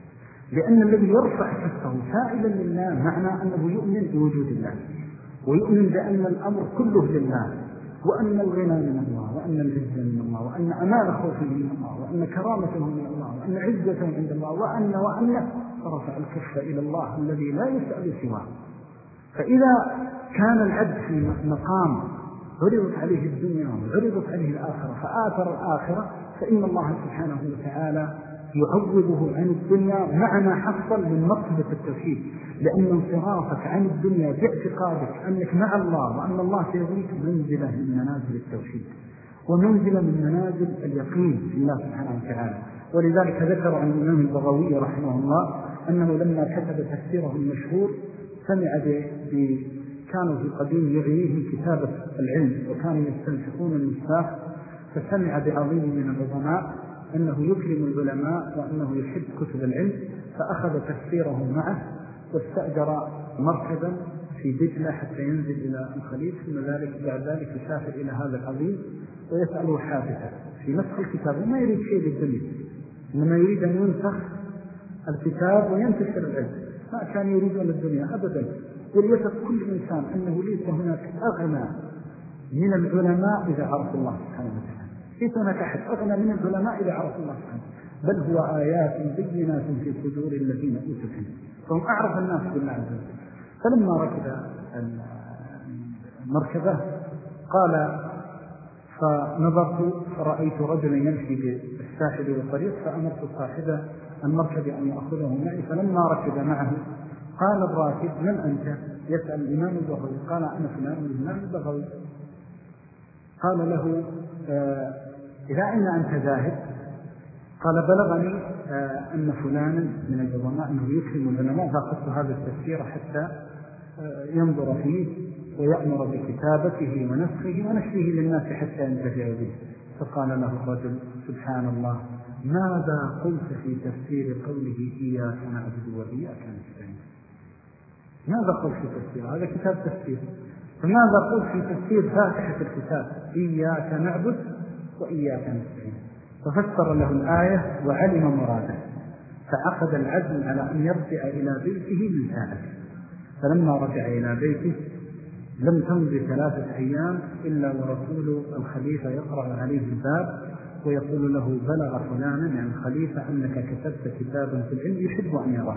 A: لأن الذي يرفع كفه سائلا لله معنى أنه يؤمن بوجود الله، ويؤمن بأن الأمر كله لله، وأن الغنى من الله، وأن العزة من الله، وأن أمان خوفه من الله، وأن كرامته من الله، وأن عزته عند الله، وأن وأن فرفع الكف إلى الله الذي لا يسأل سواه. فإذا كان العبد في مقام عرضت عليه الدنيا وعرضت عليه الآخرة فآثر الآخرة، فإن الله سبحانه وتعالى يعوضه عن الدنيا مع ما حصل من مرتبة التوحيد، لأن انصرافك عن الدنيا باعتقادك أنك مع الله وأن الله سيضيك منزلة من منازل التوحيد ومنزلة من منازل اليقين في الله سبحانه وتعالى. ولذلك ذكر عن الإمام البغوي رحمه الله أنه لما كتب تفسيره المشهور سمع ب كانوا في القديم يغنيهم كتابة العلم وكانوا يستنشقون المصباح، فسمع بعظيم من العظماء أنه يكرم العلماء وأنه يحب كتب العلم، فأخذ تفسيره معه واستأجر مركبا في دجلة حتى ينزل إلى الخليج، ثم ذلك بعد ذلك يسافر إلى هذا العظيم ويسأله حادثة في نسخ الكتاب، وما يريد شيء للدنيا، إنما يريد أن ينسخ الكتاب وينتشر العلم، ما كان يريد أن الدنيا أبدا. وليثق كل إنسان أنه ليس هناك أغنى من العلماء إذا عرف الله سبحانه وتعالى، ليس هناك أحد أغنى من العلماء إذا عرف الله سبحانه، بل هو آيات بينات في صدور الذين أوتوا العلم، فهم أعرف الناس بالله عز وجل. فلما ركب المركبة قال فنظرت فرأيت رجلا يمشي بالساحل والطريق، فأمرت صاحب المركب أن يأخذه معي، فلما ركب معه قال الراكب من أنت؟ يسأل الإمام البغوي، قال أنا فلان الإمام البغوي. قال له آه إلى أين أنت ذاهب؟ قال بلغني آه أن فلانا من العظماء أنه يكرم العلماء، فأخذت هذا التفسير حتى آه ينظر فيه ويأمر بكتابته ونسخه ونشره للناس حتى ينتفع به. فقال له الرجل سبحان الله، ماذا قلت في تفسير قوله إياك نعبد وإياك نستعين؟ ماذا قلت في تفسير؟ هذا كتاب تفسير. فماذا قلت في تفسير فاتحة الكتاب إياك نعبد وإياك نستعين؟ ففسر له الآية وعلم مراده، فعقد العزم على أن يرجع إلى بيته من ساعته. فلما رجع إلى بيته لم تمضي ثلاثة أيام إلا ورسول الخليفة يقرأ عليه الباب ويقول له بلغ فلانا يعني الخليفة أنك كتبت كتابا في العلم يحب أن يراه.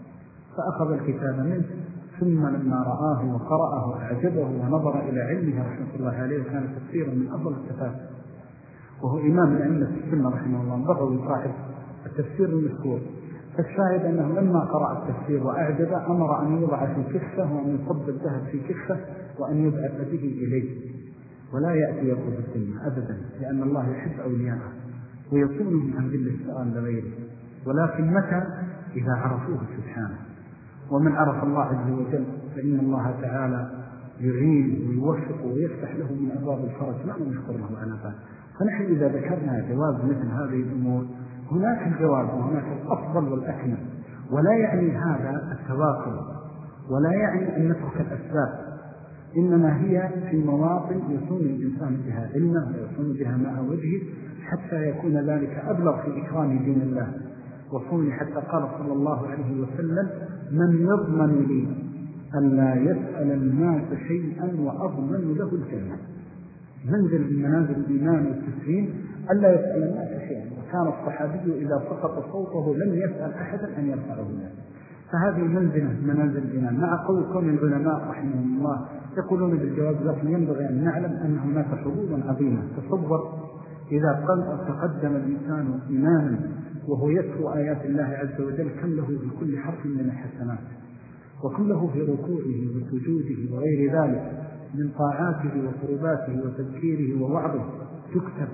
A: فأخذ الكتاب منه، ثم لما رآه وقرأه أعجبه ونظر إلى علمه رحمة الله عليه، وكان تفسيره من أفضل التفاسير، وهو إمام الأئمة السنة رحمه الله بغوي صاحب التفسير المشهور. فالشاهد أنه لما قرأ التفسير وأعجب أمر أن يوضع في كفة وأن يصب الذهب في كفة وأن يبعث به إليه، ولا يأتي يطلب الدنيا أبدا، لأن الله يحب أولياءه ويصونهم عن ذل السؤال لغيره، ولكن متى؟ إذا عرفوه سبحانه. ومن عرف الله عز وجل فإن الله تعالى يعين ويوفق ويفتح له من أبواب الفرج لا نشكر له على ذلك. فنحن إذا ذكرنا جواب مثل هذه الأمور هناك الجواب وهناك الأفضل والأكمل، ولا يعني هذا التواكل ولا يعني أن نترك الأسباب، إنما هي في مواطن يصون الإنسان بها علمه ويصون بها مع وجهه حتى يكون ذلك أبلغ في إكرام دين الله وصوني، حتى قال صلى الله عليه وسلم من يضمن لي أن لا يسأل الناس شيئا وأضمن له الجنة. منزل من منازل الإيمان والتسليم ألا يسأل الناس شيئا، وكان الصحابي إذا سقط صوته لم يسأل أحدا أن يرفعه الناس. فهذه منزلة منازل الإيمان، مع قول كون العلماء رحمهم الله يقولون بالجواب، لكن ينبغي أن نعلم أن هناك حظوظا عظيمة. تصور إذا تقدم الإنسان إيمانا وهو يتلو آيات الله عز وجل كم له في كل حرف من الحسنات، وكم له في ركوعه وسجوده وغير ذلك من طاعاته وقرباته وتذكيره ووعظه تكتب،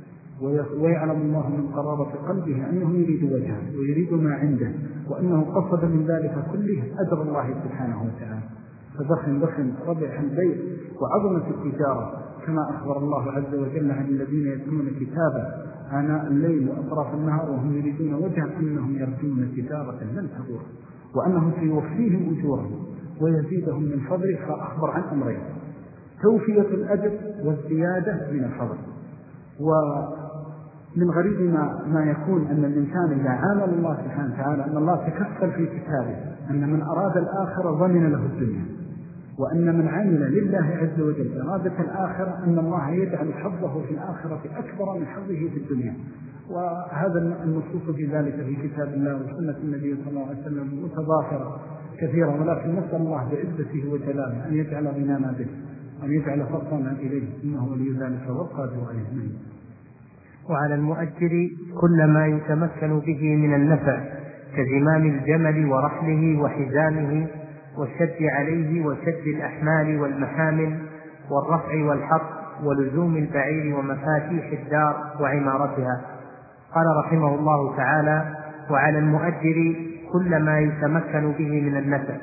A: ويعلم الله من قرارة قلبه أنه يريد وجهه ويريد ما عنده، وأنه قصد من ذلك كله أجر الله سبحانه وتعالى. فضخم ضخم ربح البيع وعظمة التجارة، كما أخبر الله عز وجل عن الذين يتلون كتابه آناء الليل وأطراف النهار وهم يريدون وجهه أنهم يرجون تجارة لن تبور، وأنهم سيوفيهم أجورهم ويزيدهم من فضله. فأخبر عن أمرين: توفية الأجر والزيادة من الفضل. من غريب ما, ما يكون أن الإنسان إذا عامل الله سبحانه وتعالى أن الله تكفل في كتابه أن من أراد الآخرة ضمن له الدنيا، وأن من عمل لله عز وجل إرادة الآخرة أن الله يجعل حظه في الآخرة أكبر من حظه في الدنيا. وهذا النصوص في ذلك في كتاب الله وسنة النبي صلى الله عليه وسلم متضافرة كثيرة، ولكن نسأل الله بعزته وجلاله أن يجعل غنانا به، أن يجعل فضلنا إليه، إنه ولي ذلك والقادر عليه.
B: وعلى المؤجر كل ما يتمكن به من النفع كزمام الجمل ورحله وحزامه والشد عليه وشد الأحمال والمحامل والرفع والحط ولزوم البعير ومفاتيح الدار وعمارتها. قال رحمه الله تعالى: وعلى المؤجر كل ما يتمكن به من النفع.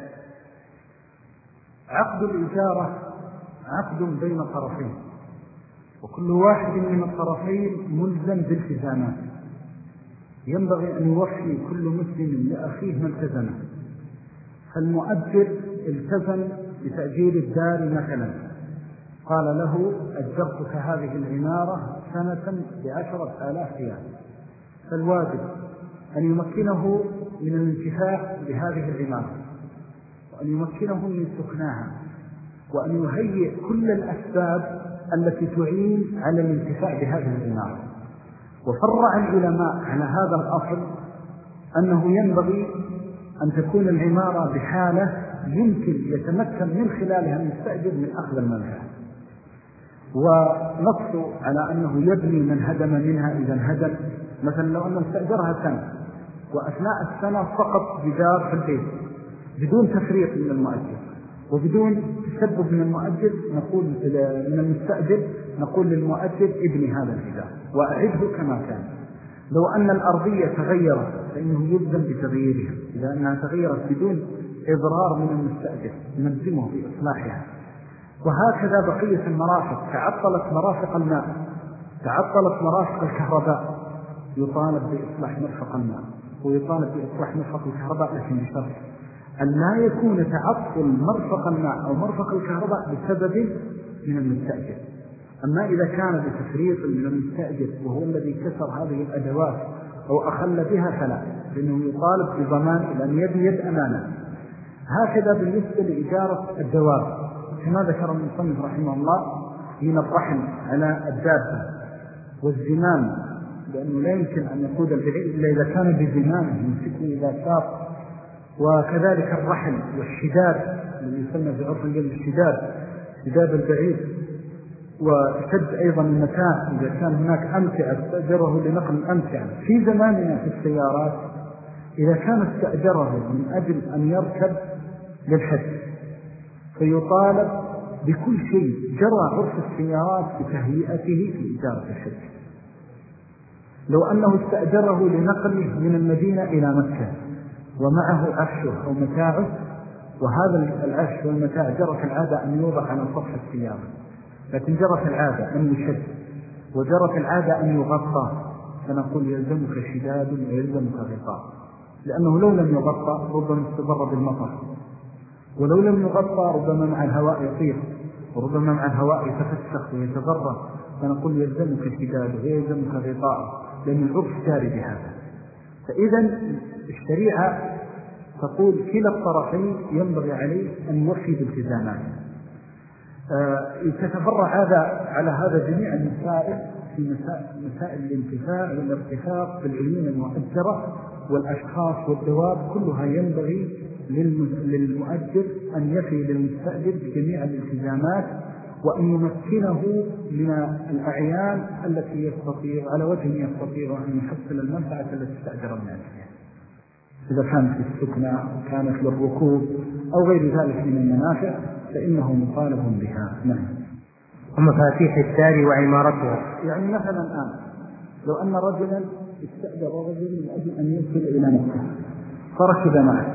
A: عقد الإجارة عقد بين طرفين، وكل واحد من الطرفين ملزم بالتزامات، ينبغي أن يوفي كل مسلم لأخيه ما التزمه. فالمؤجر التزم بتأجير الدار مثلا، قال له: أجرتك هذه العمارة سنة بعشرة آلاف ريال، فالواجب أن يمكنه من الانتفاع بهذه العمارة، وأن يمكنه من سكناها، وأن يهيئ كل الأسباب التي تعين على الانتفاع بهذه العمارة. وفرع العلماء على هذا الأصل أنه ينبغي أن تكون العمارة بحالة يمكن يتمكن من خلالها المستأجر من أخذ المنفعة، ونص على أنه يبني من هدم منها إذا انهدم. مثلا لو أنه استأجرها سنة وأثناء السنة فقط جدار في البيت بدون تفريط من المؤجر وبدون تسبب من المؤجر، نقول من المستأجر نقول للمؤجر: ابني هذا الجدار وأعده كما كان. لو أن الأرضية تغيرت فإنه يلزم بتغييرها، إذا أنها تغيرت بدون إضرار من المستأجر نلزمه بإصلاحها. وهكذا بقية المرافق، تعطلت مرافق الماء، تعطلت مرافق الكهرباء، يطالب بإصلاح مرفق الماء ويطالب بإصلاح مرفق الكهرباء، لكن بشرط أن لا يكون تعطل مرفق الماء أو مرفق الكهرباء بسبب من المستأجر. أما إذا كان بتفريط من المستأجر وهو الذي كسر هذه الأدوات أو أخل بها فلا، لأنه يطالب بضمان إلى أن يبني يد أمانة. هكذا بالنسبة لإجارة الدواب، كما ذكر المصنف رحمه الله من الرحم على الدابة والزمام، لأنه لا يمكن أن يقود البعير إلا إذا كان بزمامه يمسكه إذا شاط. وكذلك الرحل والشداد الذي يسمى في عرف الجل الشداد، شداد البعير. وشد أيضا المتاع إذا كان هناك أمتعة استأجره لنقل الأمتعة. في زماننا في السيارات إذا كان استأجره من أجل أن يركب للحج فيطالب بكل شيء جرى عرف السيارات بتهيئته في إجارة الحج. لو أنه استأجره لنقله من المدينة إلى مكة ومعه عفشه أو متاعه، وهذا العفش والمتاع جرت العادة أن يوضع على سطح السيارة، لكن جرت العادة أن يشد وجرت العادة أن يغطى، فنقول يلزمك شداد ويلزمك غطاء، لأنه لو لم يغطى ربما استضر بالمطر، ولو لم يغطى ربما مع الهواء يطير، وربما مع الهواء يتفسخ ويتضرر، فنقول يلزمك شداد ويلزمك غطاء، لأن العرف جاري بهذا. فإذا الشريعة تقول كلا الطرفين ينبغي عليه أن يوفي بالتزامات. آه تتفرع هذا على هذا جميع المسائل في مسائل, مسائل الانتفاع والارتفاق بالعيون المؤجرة والأشخاص والدواب، كلها ينبغي للمؤجر أن يفي للمستأجر بجميع الالتزامات، وأن يمكنه من الأعيان التي يستطيع على وجه يستطيع أن يحصل المنفعة التي استأجر الناس، إذا كانت للسكنى كانت للركوب أو غير ذلك من المنافع فإنه مطالب بها. نعم.
B: ومفاتيح الدار وعمارتها،
A: يعني مثلا الآن لو أن رجلا استأجر رجل من أجل أن يدخل إلى مكة فركب معه،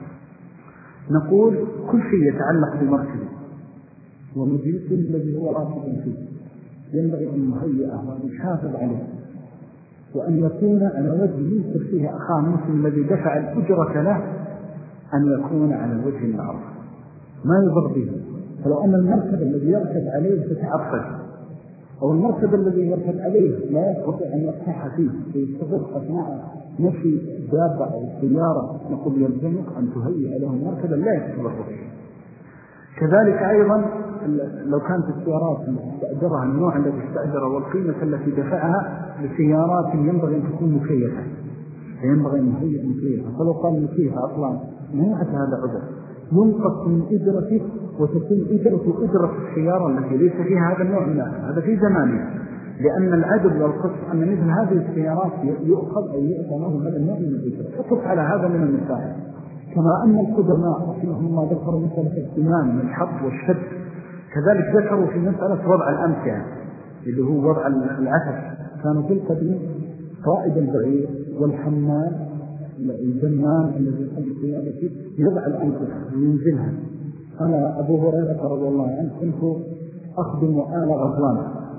A: نقول كل شيء يتعلق بمركبه ومجلسه الذي هو راكب فيه ينبغي أن يهيئه وأن يحافظ عليه، وأن يكون على وجه ينصر فيه أخاه المسلم الذي دفع الأجرة له أن يكون على الوجه المعروف ما يضر به. فلو أن المركب الذي يركب عليه تتعطل أو المركب الذي يركب عليه لا يستطيع أن يرتاح فيه فيستغرق أثناء مشي دابة أو سيارة، نقول يلزمك أن تهيئ له مركبا لا يستغرق فيه. كذلك أيضا لو كانت السيارات استأجرها النوع الذي استأجره والقيمة التي دفعها لسيارات ينبغي أن تكون مكيفة، ينبغي أن يهيئ مكيفة، فلو قال مكيفة أصلا ما يعد هذا عذر، ينقص من إجرته وتكون إجرة إجرة السيارة التي ليس فيها هذا النوع من هذا في زمانه، لأن العدل والقص أن مثل هذه السيارات يؤخذ أو يؤخذ له هذا النوع من الإجرة، فقص على هذا من المسائل. كما أن القدماء رحمهم الله ذكروا مسألة الاهتمام من الحط والشد، كذلك ذكروا في مسألة وضع الأمتعة اللي هو وضع العتب. كانوا في القديم قائد البعير والحمال الجنان الذي يقوم بقيادته يضع الأمتعة وينزلها. أنا أبو هريرة رضي الله عنه كنت أخدم آل غزوان،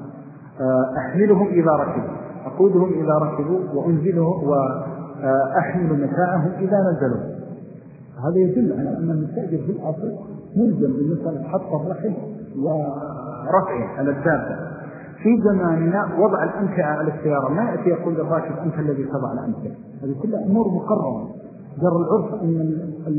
A: أحملهم إذا ركبوا، أقودهم إذا ركبوا، وأنزلهم وأحمل متاعهم إذا نزلوا. هذا يدل على أن المستأجر في الأصل ملزم بمثل حط الرحل ورفعه على الدابة. في زماننا وضع الأمتعة على السيارة ما يأتي يقول للراكب أنت الذي تضع الأمتعة، هذه كلها أمور مقررة. جرى العرف أن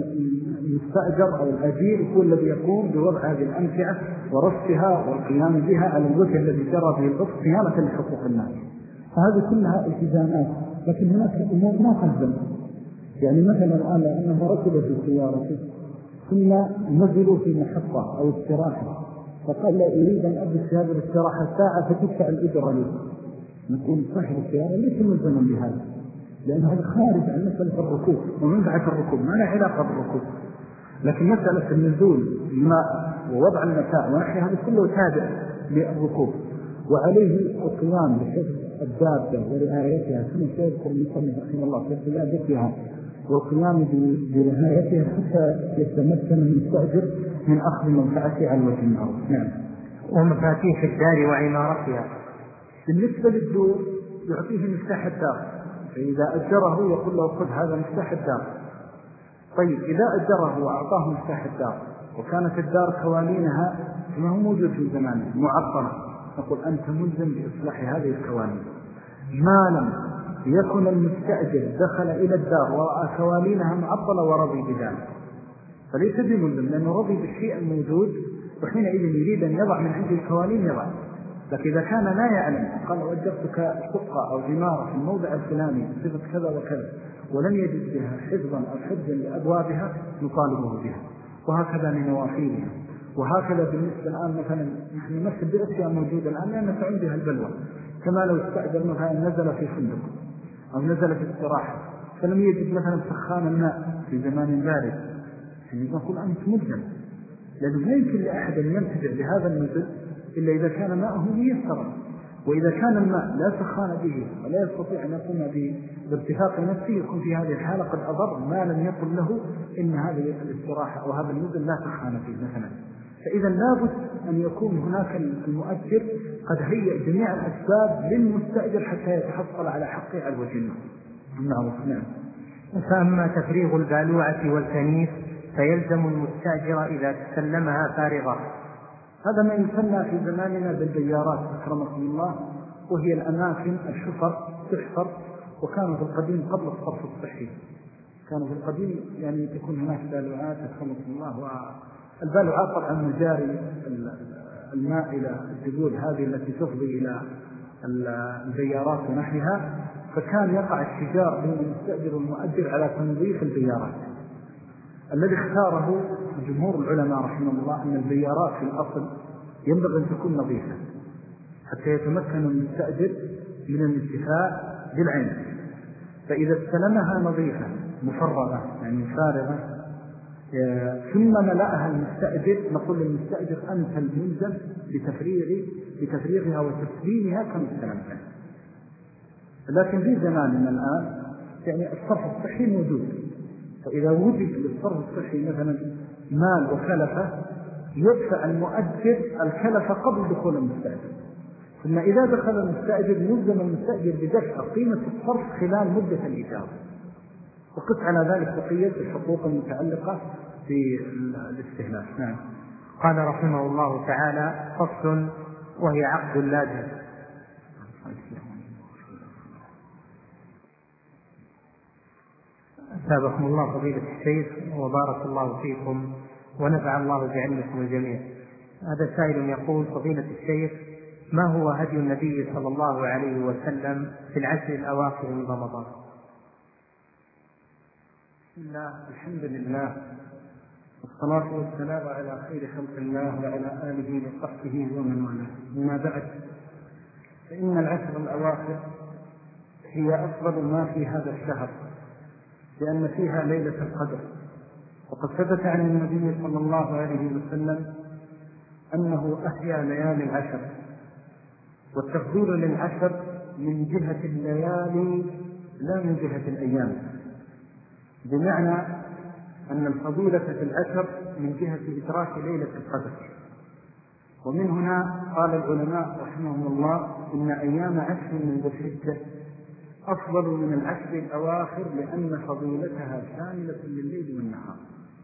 A: المستأجر أو الأجير هو الذي يقوم بوضع هذه الأمتعة ورصها والقيام بها على الوجه الذي جرى به العرف صيانة لحقوق الناس. فهذه كلها التزامات، لكن هناك أمور ما تلزم. يعني مثلا الآن أنه ركب في سيارته ثم نزلوا في محطة أو استراحة، فقال لا أريد أن أبدأ في هذه الاستراحة ساعة فتدفع الإجرة لي، نقول صاحب السيارة ليس ملزما بهذا، لأن هذا خارج عن مسألة الركوب ومنفعة الركوب ما له علاقة بالركوب. لكن مسألة النزول الماء ووضع المتاع ونحن هذا كله تابع للركوب، وعليه القيام بحفظ الدابة ورعايتها كما سيذكر المصنف رحمه الله في قيادتها والقيام برعايتها حتى يتمكن المستأجر من أخذ منفعته على وجه المعروف. نعم.
B: ومفاتيح الدار وعمارتها.
A: بالنسبة للدور يعطيه مفتاح الدار، فإذا أجره يقول له خذ هذا مفتاح الدار. طيب إذا أجره وأعطاه مفتاح الدار وكانت الدار كوالينها كما هو موجود في زمانه معطلة، نقول أنت ملزم بإصلاح هذه الكوالين. ما لم يكن المستأجر دخل إلى الدار ورأى كوالينها معطلة ورضي بذلك فليس بملزم، لأنه رضي بالشيء الموجود وحينئذ يريد أن يضع من عند الكوالين يضع. لكن إذا كان لا يعلم قال وجدتك شقة أو عمارة في الموضع الفلاني بصفة كذا وكذا ولم يجد بها حفظا أو حفظا لأبوابها نطالبه بها، وهكذا لنوافيرها. وهكذا بالنسبة الآن مثلا نحن نمثل بأشياء موجودة الآن لأن تعين بها البلوى، كما لو استأجر مثلا نزل في فندق أو نزل في استراحة فلم يجد مثلا سخان الماء في زمان بارد، نقول أنت ملزم، لأنه لا يمكن لأحد أن ينتفع بهذا النزل إلا إذا كان ماءه ميسرا، وإذا كان الماء لا سخان به ولا يستطيع أن يقوم بارتفاق نفسه يكون في هذه الحالة قد أضر ما لم يقل له إن هذه الاستراحة أو هذا النزل لا سخان فيه مثلا. فإذا لابد أن يكون هناك المؤجر قد هيئ جميع الأسباب للمستأجر حتى يتحصل على حقه على الوجه المعروف. نعم.
B: فأما تفريغ البالوعة والكنيس فيلزم المستأجر إذا تسلمها فارغة.
A: هذا ما يسمى في زماننا بالبيارات أكرمكم الله، وهي الأماكن الشفر تحفر، وكانوا في القديم قبل الصرف الصحي كانوا في القديم يعني تكون هناك بالوعات أكرمكم الله. والبالوعات طبعا مجاري الماء إلى الجذور هذه التي تفضي إلى البيارات ونحوها، فكان يقع الشجار بين المستأجر والمؤجر على تنظيف البيارات. الذي اختاره جمهور العلماء رحمه الله أن البيارات في الأصل ينبغي أن تكون نظيفة حتى يتمكن المستأجر من الانتفاع بالعين. فإذا استلمها نظيفة مفرغة يعني فارغة ثم ملأها المستأجر نقول للمستأجر أنت الملزم بتفريغ بتفريغها وتسليمها كما استلمتها. لكن في زماننا الآن يعني الصرف الصحي موجود، فإذا وجد للصرف الصحي مثلا مال وكلفة يدفع المؤجر الكلفة قبل دخول المستأجر، ثم إذا دخل المستأجر يلزم المستأجر بدفع قيمة الصرف خلال مدة الإجارة، وقس على ذلك بقية الحقوق المتعلقة بالاستهلاك. نعم.
B: قال رحمه الله تعالى: فصل: وهي عقد لازم. أثابكم الله فضيلة الشيخ وبارك الله فيكم ونفع الله بعلمكم الجميع. هذا سائل يقول: فضيلة الشيخ، ما هو هدي النبي صلى الله عليه وسلم في العشر الأواخر من رمضان؟
A: بسم الله، الحمد لله، والصلاة والسلام على خير خلق الله وعلى آله وصحبه ومن والاه. أما بعد، فإن العشر الأواخر هي أفضل ما في هذا الشهر، لأن فيها ليلة القدر. وقد ثبت عن النبي صلى الله عليه وسلم أنه أحيا ليالي العشر، والتفضيل للعشر من جهة الليالي لا من جهة الأيام، بمعنى أن الفضيلة في العشر من جهة إدراك ليلة القدر. ومن هنا قال العلماء رحمهم الله إن أيام عشر من ذي الحجة أفضل من العشر الأواخر، لأن فضيلتها شاملة لليل والنهار.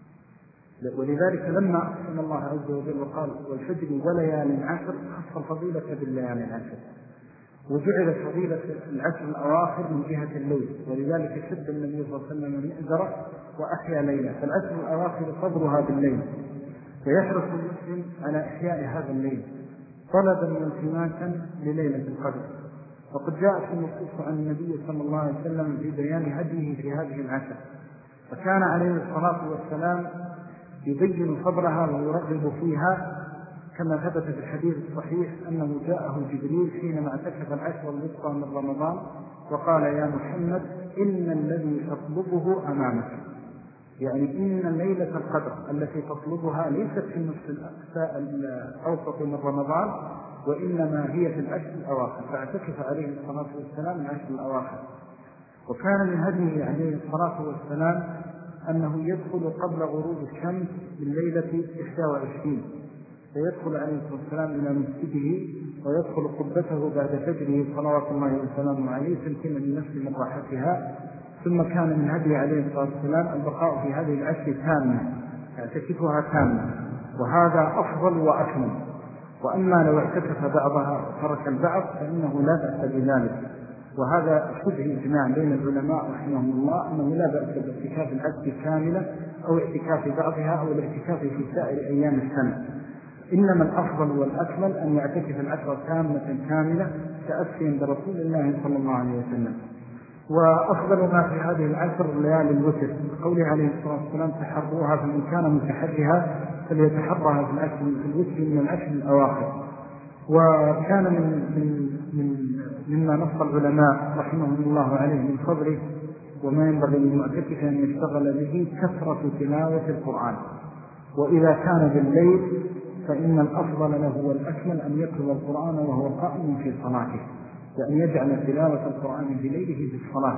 A: ولذلك لما أقسم الله عز وجل وقال: والفجر وليال عشر، خص الفضيلة بالليالي العشر، وجعلت فضيلة العشر الأواخر من جهة الليل، ولذلك شد النبي صلى الله عليه وسلم مئزرة وأحيا ليلة. فالعشر الأواخر قدرها بالليل، فيحرص المسلم على إحياء هذا الليل طلبا والتماسا لليلة القدر. وقد جاءت النصوص عن النبي صلى الله عليه وسلم في بيان هديه في هذه العشر، وكان عليه الصلاة والسلام يبين فضلها ويرغب فيها، كما ثبت في الحديث الصحيح أنه جاءه جبريل حينما اعتكف العشر الوسطى من رمضان وقال: يا محمد، إن الذي تطلبه أمامك، يعني إن ليلة القدر التي تطلبها ليست في النصف الأوسط من رمضان، وإنما هي في العشر الأواخر. فاعتكف عليه الصلاة والسلام العشر الأواخر. وكان من هديه عليه الصلاة والسلام أنه يدخل قبل غروب الشمس من ليلة إحدى وعشرين، فيدخل عليه الصلاة والسلام إلى مسجده ويدخل قبته بعد فجره صلوات الله وسلامه عليه تمكن للنفس من راحتها. ثم كان من هديه عليه الصلاة والسلام البقاء في هذه العشر تامة، يعتكفها تامة، وهذا أفضل وأكمل. وأما لو اعتكف بعضها وترك البعض فإنه لا بأس بذلك، وهذا شبه إجماع بين العلماء رحمهم الله أنه لا بأس باعتكاف العشر كاملة أو اعتكاف بعضها أو الاعتكاف في سائر أيام السنة. إنما الأفضل والأكمل أن يعتكف العشر تامة كاملة تأسيا برسول الله صلى الله عليه وسلم. وأفضل ما في هذه العشر ليالي الوتر، قوله عليه الصلاة والسلام: تحرروها، فمن كان متحرها فليتحرها في العشر الوتر من العشر الأواخر. وكان من من من مما نص العلماء رحمهم الله عليه من فضله وما ينبغي للمعتكف أن يشتغل به كثرة تلاوة القرآن. وإذا كان بالليل فإن الأفضل له والأكمل أن يقرأ القرآن وهو قائم في صلاته، وأن يجعل تلاوة القرآن بليله في الصلاة.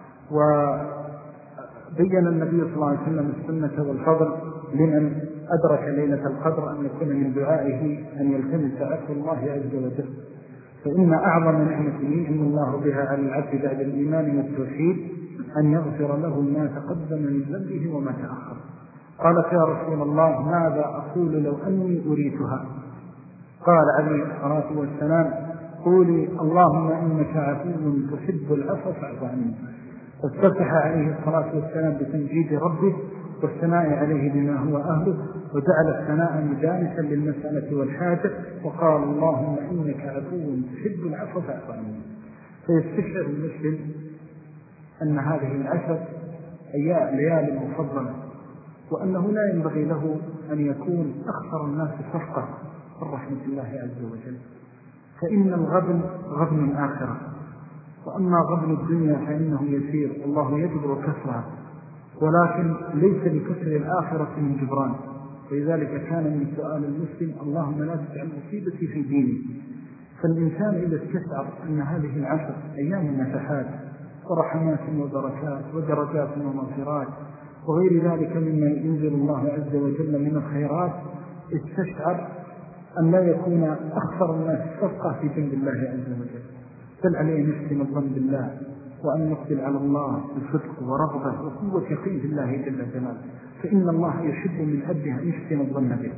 A: وبين النبي صلى الله عليه وسلم السنة والفضل لمن أدرك ليلة القدر أن يكون من دعائه أن يلتمس عفو الله عز وجل، فإن أعظم نعمة ينعم الله بها على العبد بعد الإيمان والتوحيد أن يغفر له ما تقدم من ذنبه وما تأخر. قالت: يا رسول الله، ماذا أقول لو أني أريتها؟ قال عليه الصلاة والسلام: قولي: اللهم إنك عفو تحب العفو فاعف عني. واستفتح عليه الصلاة والسلام بتمجيد ربه والثناء عليه بما هو أهله، وجعل الثناء مجانسا للمسألة والحاجة، وقال: اللهم إنك عفو تحب العفو فاعف عني. فيستشعر المسلم أن هذه العشر أيام ليالي مفضلة، وأنه لا ينبغي له أن يكون أخسر الناس صفقة من رحمة الله عز وجل، فإن الغبن غبن الآخرة، وأما غبن الدنيا فإنه يسير، الله يجبر كسرها، ولكن ليس لكسر الآخرة من جبران. ولذلك كان من سؤال المسلم: اللهم لا تجعل مصيبتي في ديني. فالإنسان إذا استشعر أن هذه العشر أيام نفحات ورحمات وبركات ودرجات ومغفرات وغير ذلك مما ينزل الله عز وجل من الخيرات، استشعر أن لا يكون أخسر الناس صفقة في جنب الله عز وجل، بل عليه نحسن الظن بالله، وأن نقبل على الله بصدق ورغبة وقوة يقين بالله جل جلاله، فإن الله يحب من أجله أن يحسن الظن به.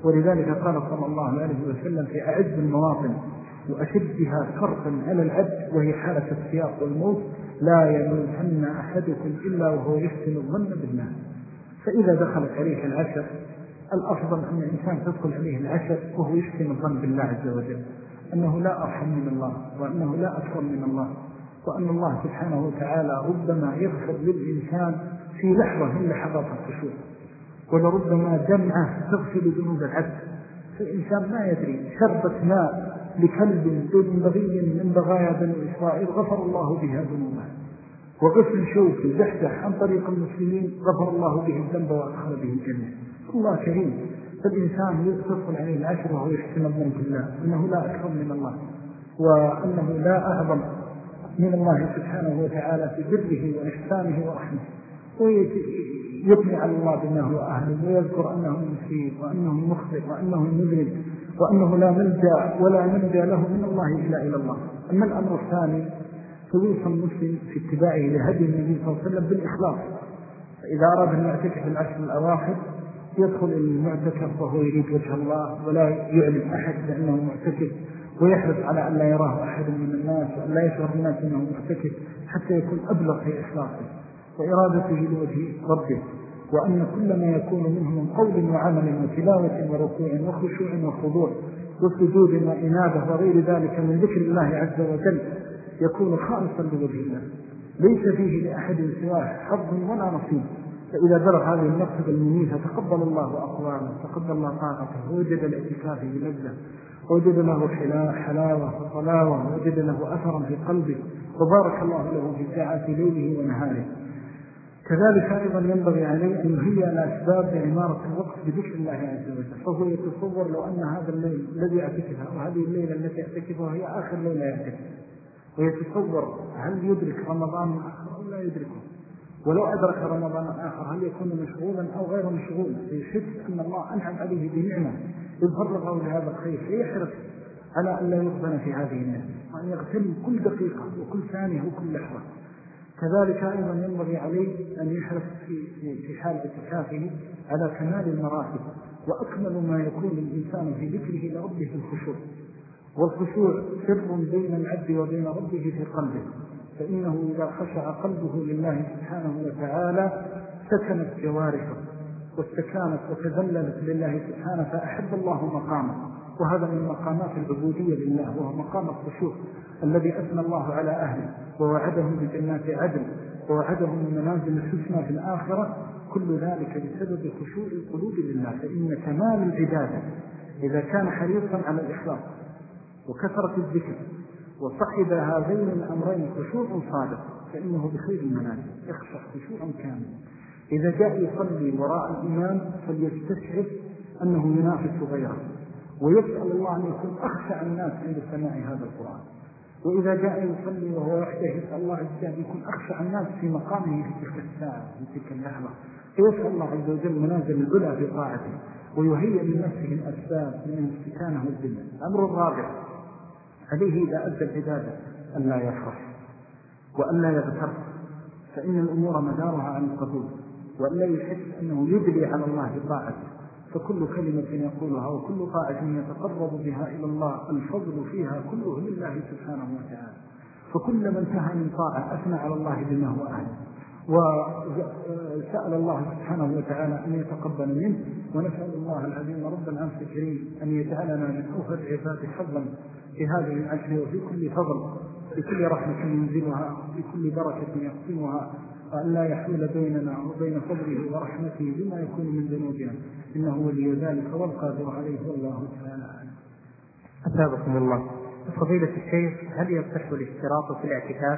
A: ولذلك قال صلى الله عليه وسلم في أعز المواطن وأشدها كرقا على العبد وهي حالة السياق والموت: لا يموتن أحدكم إلا وهو يحسن الظن بالله. فإذا دخلت عليه العشر الأفضل أن الإنسان تدخل عليه العشر وهو يحسن الظن بالله عز وجل، أنه لا أرحم من الله، وأنه لا أكرم من الله، وأن الله سبحانه وتعالى ربما يغفر للإنسان في لحظة من لحظات الخشوع، ولربما دمعة تغسل ذنوب العبد. فالإنسان ما يدري شربة ماء لكلب دون بغي من بغايا بني إسرائيل غفر الله بها ذنوبه، وغسل شوك زحزح عن طريق المسلمين غفر الله به الذنب وأدخل به الجنة. الله كريم. فالإنسان يدخل عليه العشر وهو يحسن الظن بالله أنه لا أكرم من الله، وأنه لا أعظم من الله سبحانه وتعالى في بره وإحسانه ورحمته، ويبني على الله بما هو أهل، ويذكر أنه مسيب وأنه مخطئ وأنه مذنب وأنه لا ملجأ ولا منجا له من الله إلا إلى الله. أما الأمر الثاني فيوصى المسلم في اتباعه لهدي النبي صلى الله عليه وسلم بالإخلاص. فإذا أراد أن يعتكف العشر الأواخر يدخل المعتكف وهو يريد وجه الله، ولا يعلم أحد بأنه معتكف، ويحرص على أن لا يراه أحد من الناس، وأن لا يشعر الناس أنه معتكف، حتى يكون أبلغ في إخلاصه وإرادته لوجه ربه، وأن كل ما يكون منه من قول وعمل وتلاوة وركوع وخشوع وخضوع وسجود وإنابة وغير ذلك من ذكر الله عز وجل يكون خالصا لوجه الله، ليس فيه لأحد سواه حظ ولا نصيب. فإذا درك هذه المقصد المميتة تقبل الله أقواله، تقبل الله طاعته، ووجد الاعتكاف بلذة، ووجد له حلاوة وطلاوة، ووجد له أثرا في قلبه، وبارك الله له في ساعات ليله ونهاره. كذلك أيضا ينبغي عليه أن يهيئ الأسباب لعمارة الوقت بذكر الله عز وجل. فهو يتصور لو أن هذا الليل الذي يعتكفها وهذه الليلة التي يعتكفها هي آخر ليلة يعتكف، ويتصور هل يدرك رمضان آخر أو لا يدركه، ولو أدرك رمضان آخر هل يكون مشغولا أو غير مشغول، فيحس أن الله أنعم عليه بنعمة يتفرغ لهذا الخير، فيحرص على أن لا يغفن في هذه النعمة، وأن يغتنم كل دقيقة وكل ثانية وكل لحظة. كذلك أيضا ينبغي عليه أن يحرص في, في حال اعتكافه على كمال المراتب، وأكمل ما يكون الإنسان في ذكره لربه الخشوع. والخشوع سر بين العبد وبين ربه في قلبه، فإنه إذا خشع قلبه لله سبحانه وتعالى سكنت جوارحه واستكانت وتذللت لله سبحانه، فأحب الله مقامه. وهذا من مقامات العبودية لله، وهو مقام الخشوع الذي أثنى الله على أهله ووعدهم بجنات عدن ووعدهم من منازل الحسنى في الآخرة، كل ذلك بسبب خشوع القلوب لله. فإن كمال العبادة إذا كان حريصا على الإخلاص وكثرة الذكر وصحب هذين الأمرين خشوع صادق، فإنه بخير المنازل يخشع خشوعا كاملا. إذا جاء يصلي وراء الإمام فليستشعر أنه ينافس غيره، ويسأل الله أن يكون أخشع الناس عند سماع هذا القرآن. وإذا جاء يصلي وهو وحده يسأل الله عز وجل يكون أخشع الناس في مقامه في تلك الساعة في تلك اللحظة، فيسأل الله عز وجل منازل العلا في طاعته، ويهيئ لنفسه الأسباب من الاستكانة والذلة. الأمر الرابع عليه إذا أدى العبادة أن لا يفرح وأن لا يغتر، فإن الأمور مدارها عن القبول، وأن لا يحس أنه يدلي على الله بطاعته. فكل كلمة يقولها وكل طاعة يتقرب بها إلى الله الفضل فيها كله لله سبحانه وتعالى. فكل من انتهى من طاعة أثنى على الله بما هو أهل، وسأل الله سبحانه وتعالى أن يتقبل منه. ونسأل الله العظيم رب العرش الكريم أن يجعلنا من أوفر العباد حظا في هذه العشر، وفي كل فضل، في كل رحمة ينزلها، في كل بركة يقسمها، وأن لا يحول بيننا وبين فضله ورحمته بما يكون من ذنوبنا، إنه ولي ذلك والقادر عليه والله تعالى أعلم.
B: أثابكم الله. فضيلة الشيخ، هل يصح الاشتراط في الاعتكاف؟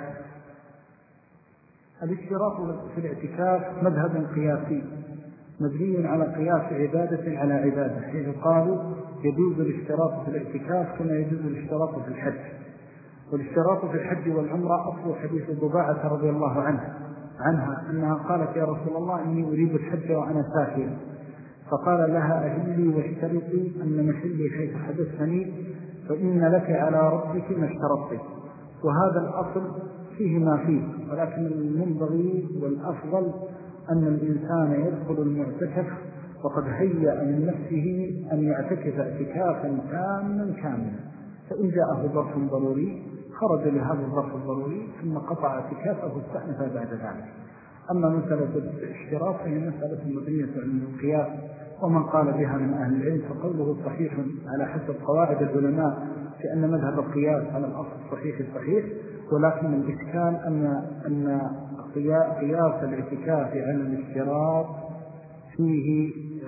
A: الاشتراط في الاعتكاف مذهب قياسي مبني على قياس عبادة على عبادة، حيث قالوا يجوز الاشتراط في الاعتكاف كما يجوز الاشتراط في الحج. والاشتراط في الحج والعمرة أصل حديث ضباعة رضي الله عنه عنها أنها قالت يا رسول الله إني أريد الحج وأنا سافر، فقال لها أهلي واشترطي أن محلي حيث حدثني، فإن لك على ربك ما اشترطت. وهذا الأصل فيه ما فيه، ولكن المنبغي والأفضل أن الإنسان يدخل المعتكف وقد هيأ من نفسه أن يعتكف اعتكافا تاما كاملا، فإن جاءه ظرف ضروري خرج لهذا الظرف الضروري ثم قطع اعتكافه واستأنف بعد ذلك. أما مسألة الاشتراط فهي مسألة مبنية على القياس، ومن قال بها من أهل العلم فقوله صحيح على حسب قواعد العلماء في أن مذهب القياس على الأصل الصحيح الصحيح، ولكن الإشكال أن, أن قياس الاعتكاف على الاشتراط فيه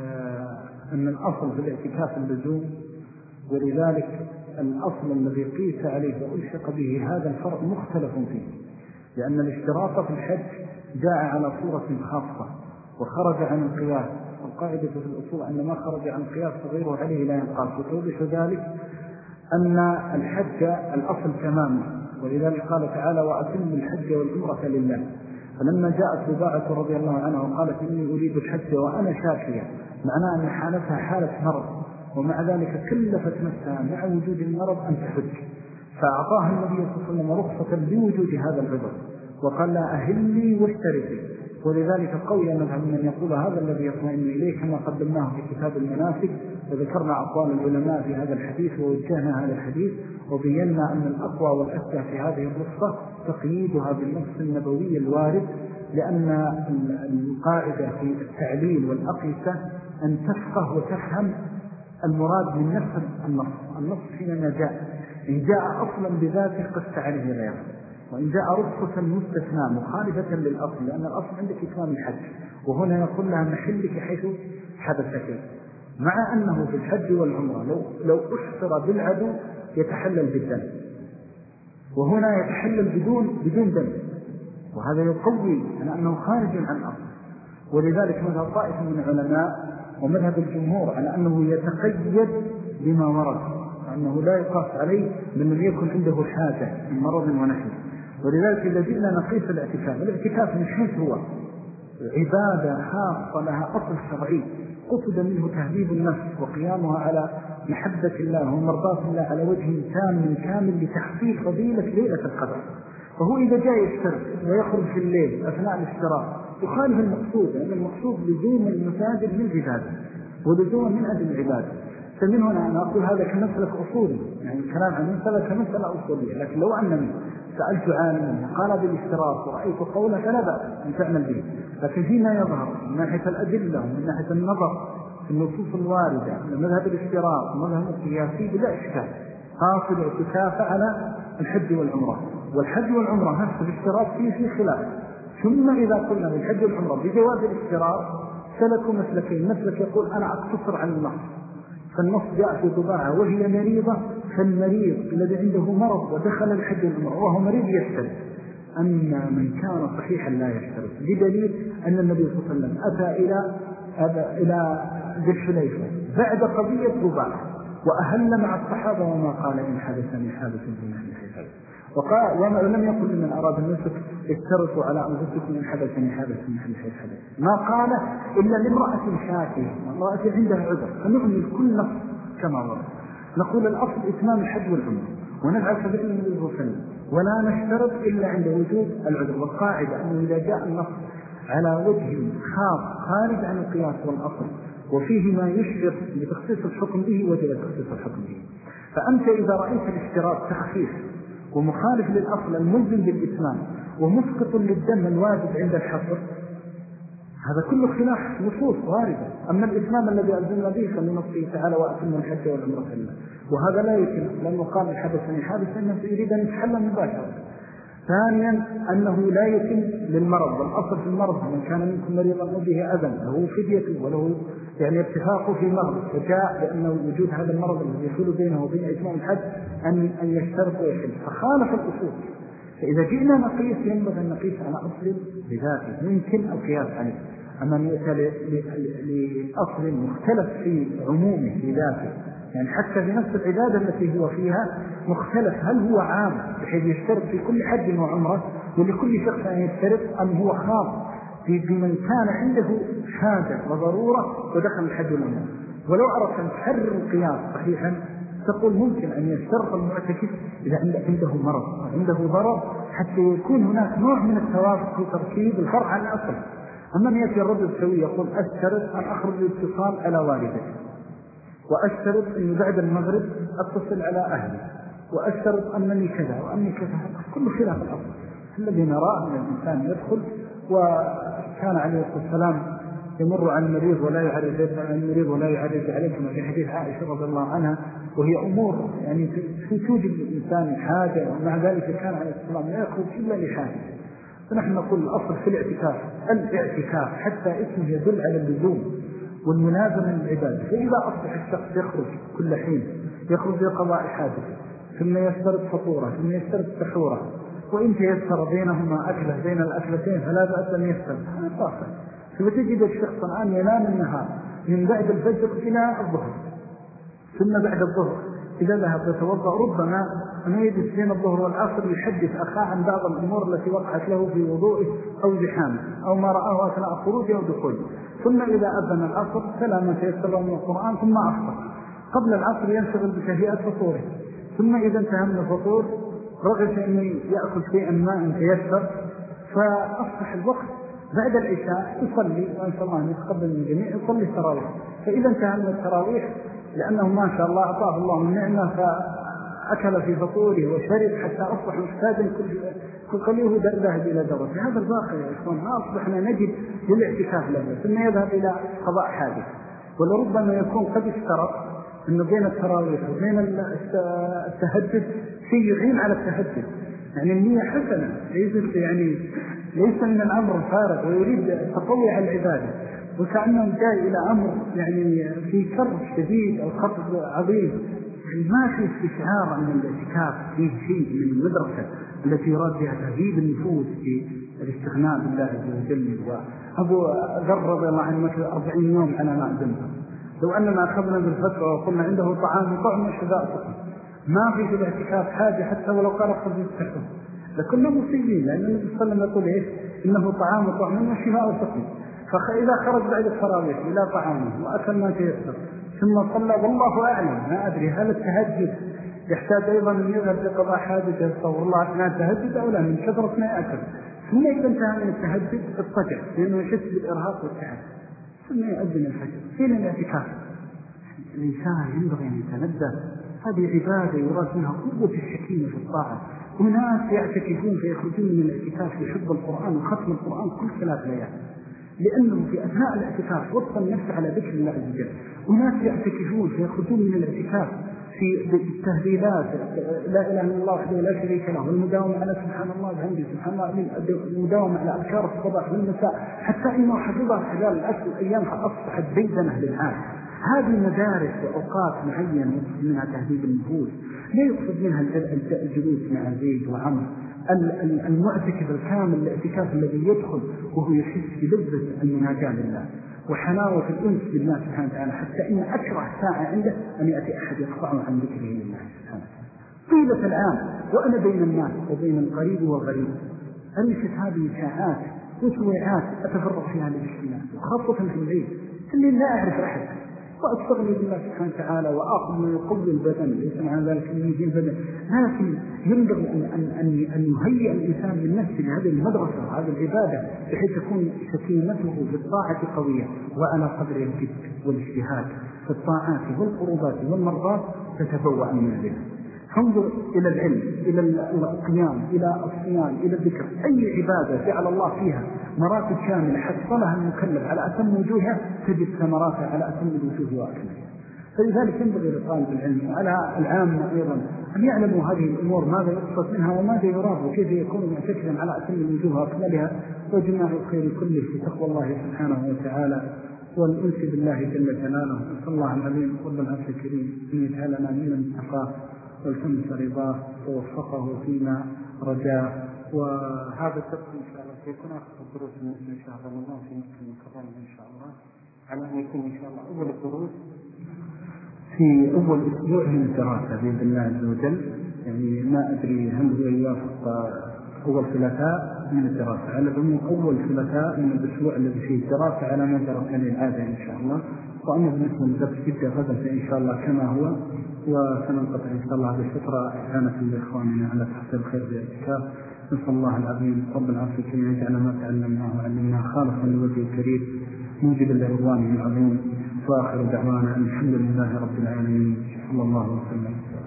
A: أن الأصل في الاعتكاف اللزوم، ولذلك الأصل الذي قيس عليه وألحق به هذا الفرق مختلف فيه، لأن الاشتراط في الحج جاء على صورة خاصة وخرج عن القياس، والقاعدة في الأصول أن ما خرج عن القياس فغيره عليه لا ينقاس، وتوضح ذلك أن الحج الأصل تماما، ولذلك قال تعالى وأتم الحج والعمرة لله. فلما جاءت رباعة رضي الله عنها وقالت إني أريد الحج وأنا شاكية، معناه أن حالتها حالة مرض، ومع ذلك كلفت نفسها مع وجود المرض أن تحج، فأعطاها النبي صلى الله عليه وسلم رخصة بوجود هذا العذر وقال لا أهلي واشتركي. ولذلك قوي مذهب من يقول هذا الذي يطمئن إليه كما قدمناه في كتاب المناسك، وذكرنا أقوال العلماء في هذا الحديث ووجهنا هذا الحديث وبينا أن الأقوى والأسهل في هذه الرخصة تقييدها بالنص النبوي الوارد، لأن القاعدة في التعليل والأقيسة أن تفقه وتفهم المراد من نفس النص. النص حينما جاء إن جاء أصلا بذاته قست عليه غيره، وإن جاء رخصة مستثنى مخالفة للأصل، لأن الأصل عندك إتمام الحج، وهنا يقول لها محلك حيث حدثك، مع أنه في الحج والعمرة لو, لو أحصر بالعدو يتحلل بالدم، وهنا يتحلل بدون, بدون دم، وهذا يقوي أنه خارج عن الأصل. ولذلك مذهب طائفة من العلماء ومذهب الجمهور على أنه يتقيد بما ورد، أنه لا يقاس عليه من لم يكن عنده حاجة من مرض ونحن. ولذلك إذا جئنا نقيس الاعتكاف، الاعتكاف من حيث هو عبادة خاصة لها أصل شرعي قصد منه تهذيب النفس وقيامها على محبة الله ومرضاة الله على وجه تام كامل لتحقيق فضيلة ليلة القدر. فهو إذا جاء يشترك ويخرج في الليل أثناء الاشتراك يخالف المقصود، لأن المقصود لزوم المساجد من العبادة ولزوم من أجل العبادة. فمن هنا أنا أقول هذا كمسألة أصولي، يعني الكلام عن مسألة كمسألة أصولية، لكن لو أنني سألت عالما قال بالاشتراك ورأيت قوله فلا بأس أن تعمل به، لكن فيما يظهر من ناحية الأدلة ومن ناحية النظر في النصوص الواردة من مذهب الاشتراك ومذهب القياسي بلا إشكال قاصد اعتكاف على الحج والعمرة، والحج والعمرة نفس الاشتراك فيه في خلاف. ثم إذا قلنا بالحج والعمرة بجواز الاشتراك سلكوا مسلكين، مسلك يقول أنا أقتصر عن النص، فالنص جاء في طباعها وهي مريضة، فالمريض الذي عنده مرض ودخل الحج والعمرة وهو مريض يشترك، أما من كان صحيحا لا يشترك، بدليل أن النبي صلى الله عليه وسلم أتى إلى إلى ذي الحليفة بعد قضية طباعة وأهل مع الصحابة وما قال إن حدثني حادث في محل حساب، وقال وما لم يقل لمن أراد النسك اشترطوا على أنفسكم إن حدثني حادث في محل حساب، ما قال إلا لامرأة شاكية، امرأة عندها عذر، فنؤمن كل نص كما ورد. نقول الأصل إتمام الحج والعمرة ونفعل كذلك النبي صلى الله عليه وسلم، ولا نشترط إلا عند وجود العذر. والقاعدة أنه إذا جاء النص على وجه خاص خارج عن القياس والأصل وفيه ما يشعر بتخصيص الحكم به وجب تخصيص الحكم به. فأنت إذا رأيت الاشتراط تخفيف ومخالف للأصل الملزم بالإتمام ومسقط للدم الواجب عند الحصر، هذا كله خلاف نصوص واردة. أما الإتمام الذي ألزمنا به فلنصه تعالى وأتم الحج والعمرة لله، وهذا لا يتم لأنه قال الحدثني حادث أنه يريد أن يتحلى مباشرة. ثانيا أنه لا يتم للمرض، والأصل في المرض من كان منكم مريضا به أذى له فدية وله يعني اتفاقه في مرض، فجاء لأنه وجود هذا المرض الذي يحول بينه وبين إتمام الحج أن أن يشترط ويحل، فخالف الأصول. فإذا جئنا نقيس ينبغي أن نقيس على أصل بذاته يمكن القياس عليه، أما يأتي لأصل مختلف في عمومه في ذاته، يعني حتى في نفس العبادة التي هو فيها مختلف، هل هو عام بحيث يشترط في كل حج وعمرة ولكل شخص أن يشترط، أم هو خاص بمن كان عنده حاجة وضرورة ودخل الحج والعمرة. ولو أردت أن تحرر القياس صحيحا تقول ممكن أن يشترط المعتكف إذا عنده مرض عنده ضرر حتى يكون هناك نوع من التوافق في تركيب الفرع عن الأصل. أما أن يأتي الرجل سوي يقول أشترط أن أخرج الاتصال على والدي، وأشترط أن بعد المغرب أتصل على أهلي، وأشترط أنني كذا وأني كذا، كل خلاف الأصل. الذي نرى أن الإنسان يدخل، وكان عليه الصلاة والسلام يمر عن المريض ولا يعرج عن المريض ولا يعرج عليكم في حديث عائشة رضي الله عنها، وهي أمور يعني في توجد الإنسان حاجة، ومع ذلك كان عليه الصلاة والسلام لا يخرج إلا لحاجة. فنحن نقول الأصل في الاعتكاف الاعتكاف حتى اسمه يدل على اللزوم والملازمة للعبادة. فإذا أصبح الشخص يخرج كل حين، يخرج لقضاء حاجة، ثم يشترط فطورة، ثم يشترط سحورة، وإن تيسر بينهما أكلة بين الأكلتين فلا بأس أن يشترط، هذا طاقة. فتجد الشخص الآن ينام النهار من بعد الفجر إلى الظهر، ثم بعد الظهر إذا ذهب يتوضأ ربما أن يجلس بين الظهر والعصر يحدث أخاه عن بعض الأمور التي وقعت له في وضوئه أو زحامه أو ما رآه أثناء خروجه ودخوله. ثم إذا أذن العصر سلام تيسر من القرآن ثم أفطر. قبل العصر ينشغل بتهيئة فطوره، ثم إذا انتهى من الفطور رغب أن يأكل شيئا ما تيسر، فأصبح الوقت بعد العشاء يصلي، وإن الله أن يتقبل من الجميع يصلي التراويح. فإذا انتهى من التراويح لأنه ما شاء الله أعطاه الله من نعمة فأكل في فطوره وشرب حتى أصبح محتاجا كل قليله ذهب إلى درجة. هذا الواقع يا إخوان، ما أصبحنا نجد للاعتكاف له ثم يذهب إلى قضاء حاجة، ولربما يكون قد اشترط أنه بين التراويح وبين التهجد شيء يعين على التهجد، يعني النية حسنة، ليس يعني ليس من الأمر فارغ ويريد التقوي على العبادة، وكأنه جاء إلى أمر يعني في كرب شديد أو خطب عظيم. يعني ما في استشعار أن الاعتكاف فيه شيء من المدرسة التي يراد بها تهذيب النفوس في الاستغناء بالله عز وجل. وأبو ذر رضي الله عنه مثل أربعين يوم على ما أدمه، لو أننا أخذنا بالفتوى وقلنا عنده طعام وطعم وشفاء سقم، ما في في الاعتكاف حاجة حتى ولو قال خذ يستحكم لكنا مصيبين، لأن النبي صلى الله عليه وسلم يقول إيه؟ إنه طعام وطعم وشفاء سقم. فإذا خرج بعد التراويح إلى طعامه وأكل ما تيسر ثم صلى، والله أعلم ما أدري هل التهجد يحتاج أيضا أن يذهب لقضاء حاجة يتصور الله أثناء التهجد أو لا من كثرة ما يأكل. ثم إذا انتهى من التهجد اضطجع لأنه يحس بالإرهاق والتعب، ثم يؤذن الفجر. فين الاعتكاف؟ الإنسان ينبغي أن يتنبه، هذه عبادة يراد منها قوة السكينة في الطاعة. وناس يعتكفون فيخرجون من الاعتكاف لحفظ القرآن وختم القرآن كل ثلاث ليال، لأنه في أثناء الاعتكاف وصل النفس على ذكر الله عز وجل. وناس يعتكفون فيخرجون من الاعتكاف في التهليلات لا إله إلا الله وحده لا شريك له، والمداومة على سبحان الله وبحمده سبحان الله، المداومة على أذكار الصباح والمساء، حتى إنه حفظها خلال العشر الأيام فأصبحت بيدنه للعام. هذه مدارس وأوقات معينة يقصد منها تهذيب النفوس، لا يقصد منها الجلوس مع زيد وعمر. المعتكف الكامل الاعتكاف الذي يدخل وهو يحس بلذة المناجاة لله وحلاوة الأنس بالله سبحانه وتعالى، حتى إن أكره ساعة عنده أن يأتي أحد يقطعه عن ذكره لله سبحانه وتعالى طيلة العام. وأنا بين الناس وبين القريب والغريب ألفت هذه ساعات وسويعات أتفرغ فيها لذكر الله، وخاصة في الليل اللي لا أعرف أحد، وأستغني بالله سبحانه وتعالى وأخذ من قبل البدن ليس معنى ذلك أن يجي البدن، لكن ينبغي أن, أن, أن, أن يهيئ الإنسان للنفس لهذه المدرسة وهذه العبادة بحيث تكون سكينته في الطاعة قوية وعلى قدر الجد والاجتهاد في الطاعات والقربات والمرضات تتبوأ من ذلك. فانظر إلى العلم، إلى القيام، إلى الصيام، إلى الذكر، أي عبادة جعل الله فيها مراتب كاملة حصلها المكلف على أتم وجوهها تجد ثمراتها على أتم الوجوه وأكملها. فلذلك ينبغي لطالب العلم وعلى العامة أيضا أن يعلموا هذه الأمور ماذا يقصد منها وماذا يراد وكيف يكون معتكفا على أتم الوجوه وأكملها، وجماع الخير كله في تقوى الله سبحانه وتعالى والأنس بالله جل جلاله. نسأل الله العظيم رب العرش الكريم أن يجعلنا من المتقاه والتمس رضاه ووفقه فيما رجاه. وهذا الدرس إن شاء الله سيكون آخر الدروس من شهر رمضان في مكة المكرمة إن شاء الله، على أن يكون إن شاء الله أول الدروس في أول أسبوع من الدراسة بإذن الله عز وجل. يعني ما أدري هل هو يوافق أول ثلاثاء من الدراسة، على العموم أول ثلاثاء من الأسبوع الذي فيه الدراسة على ما جرت عليه العادة إن شاء الله. وأما بالنسبة للدرس جدا غدا فإن شاء الله كما هو، وسننقطع إن شاء الله هذه الفترة إعانة لإخواننا على تحصيل الخير بالاعتكاف. نسأل الله العظيم رب العرش الكريم يجعل ما تعلمناه وعلمناه خالصا لوجهه الكريم موجبا لرضوانه العظيم. واخر دعوانا الحمد لله رب العالمين. صلى الله وسلم.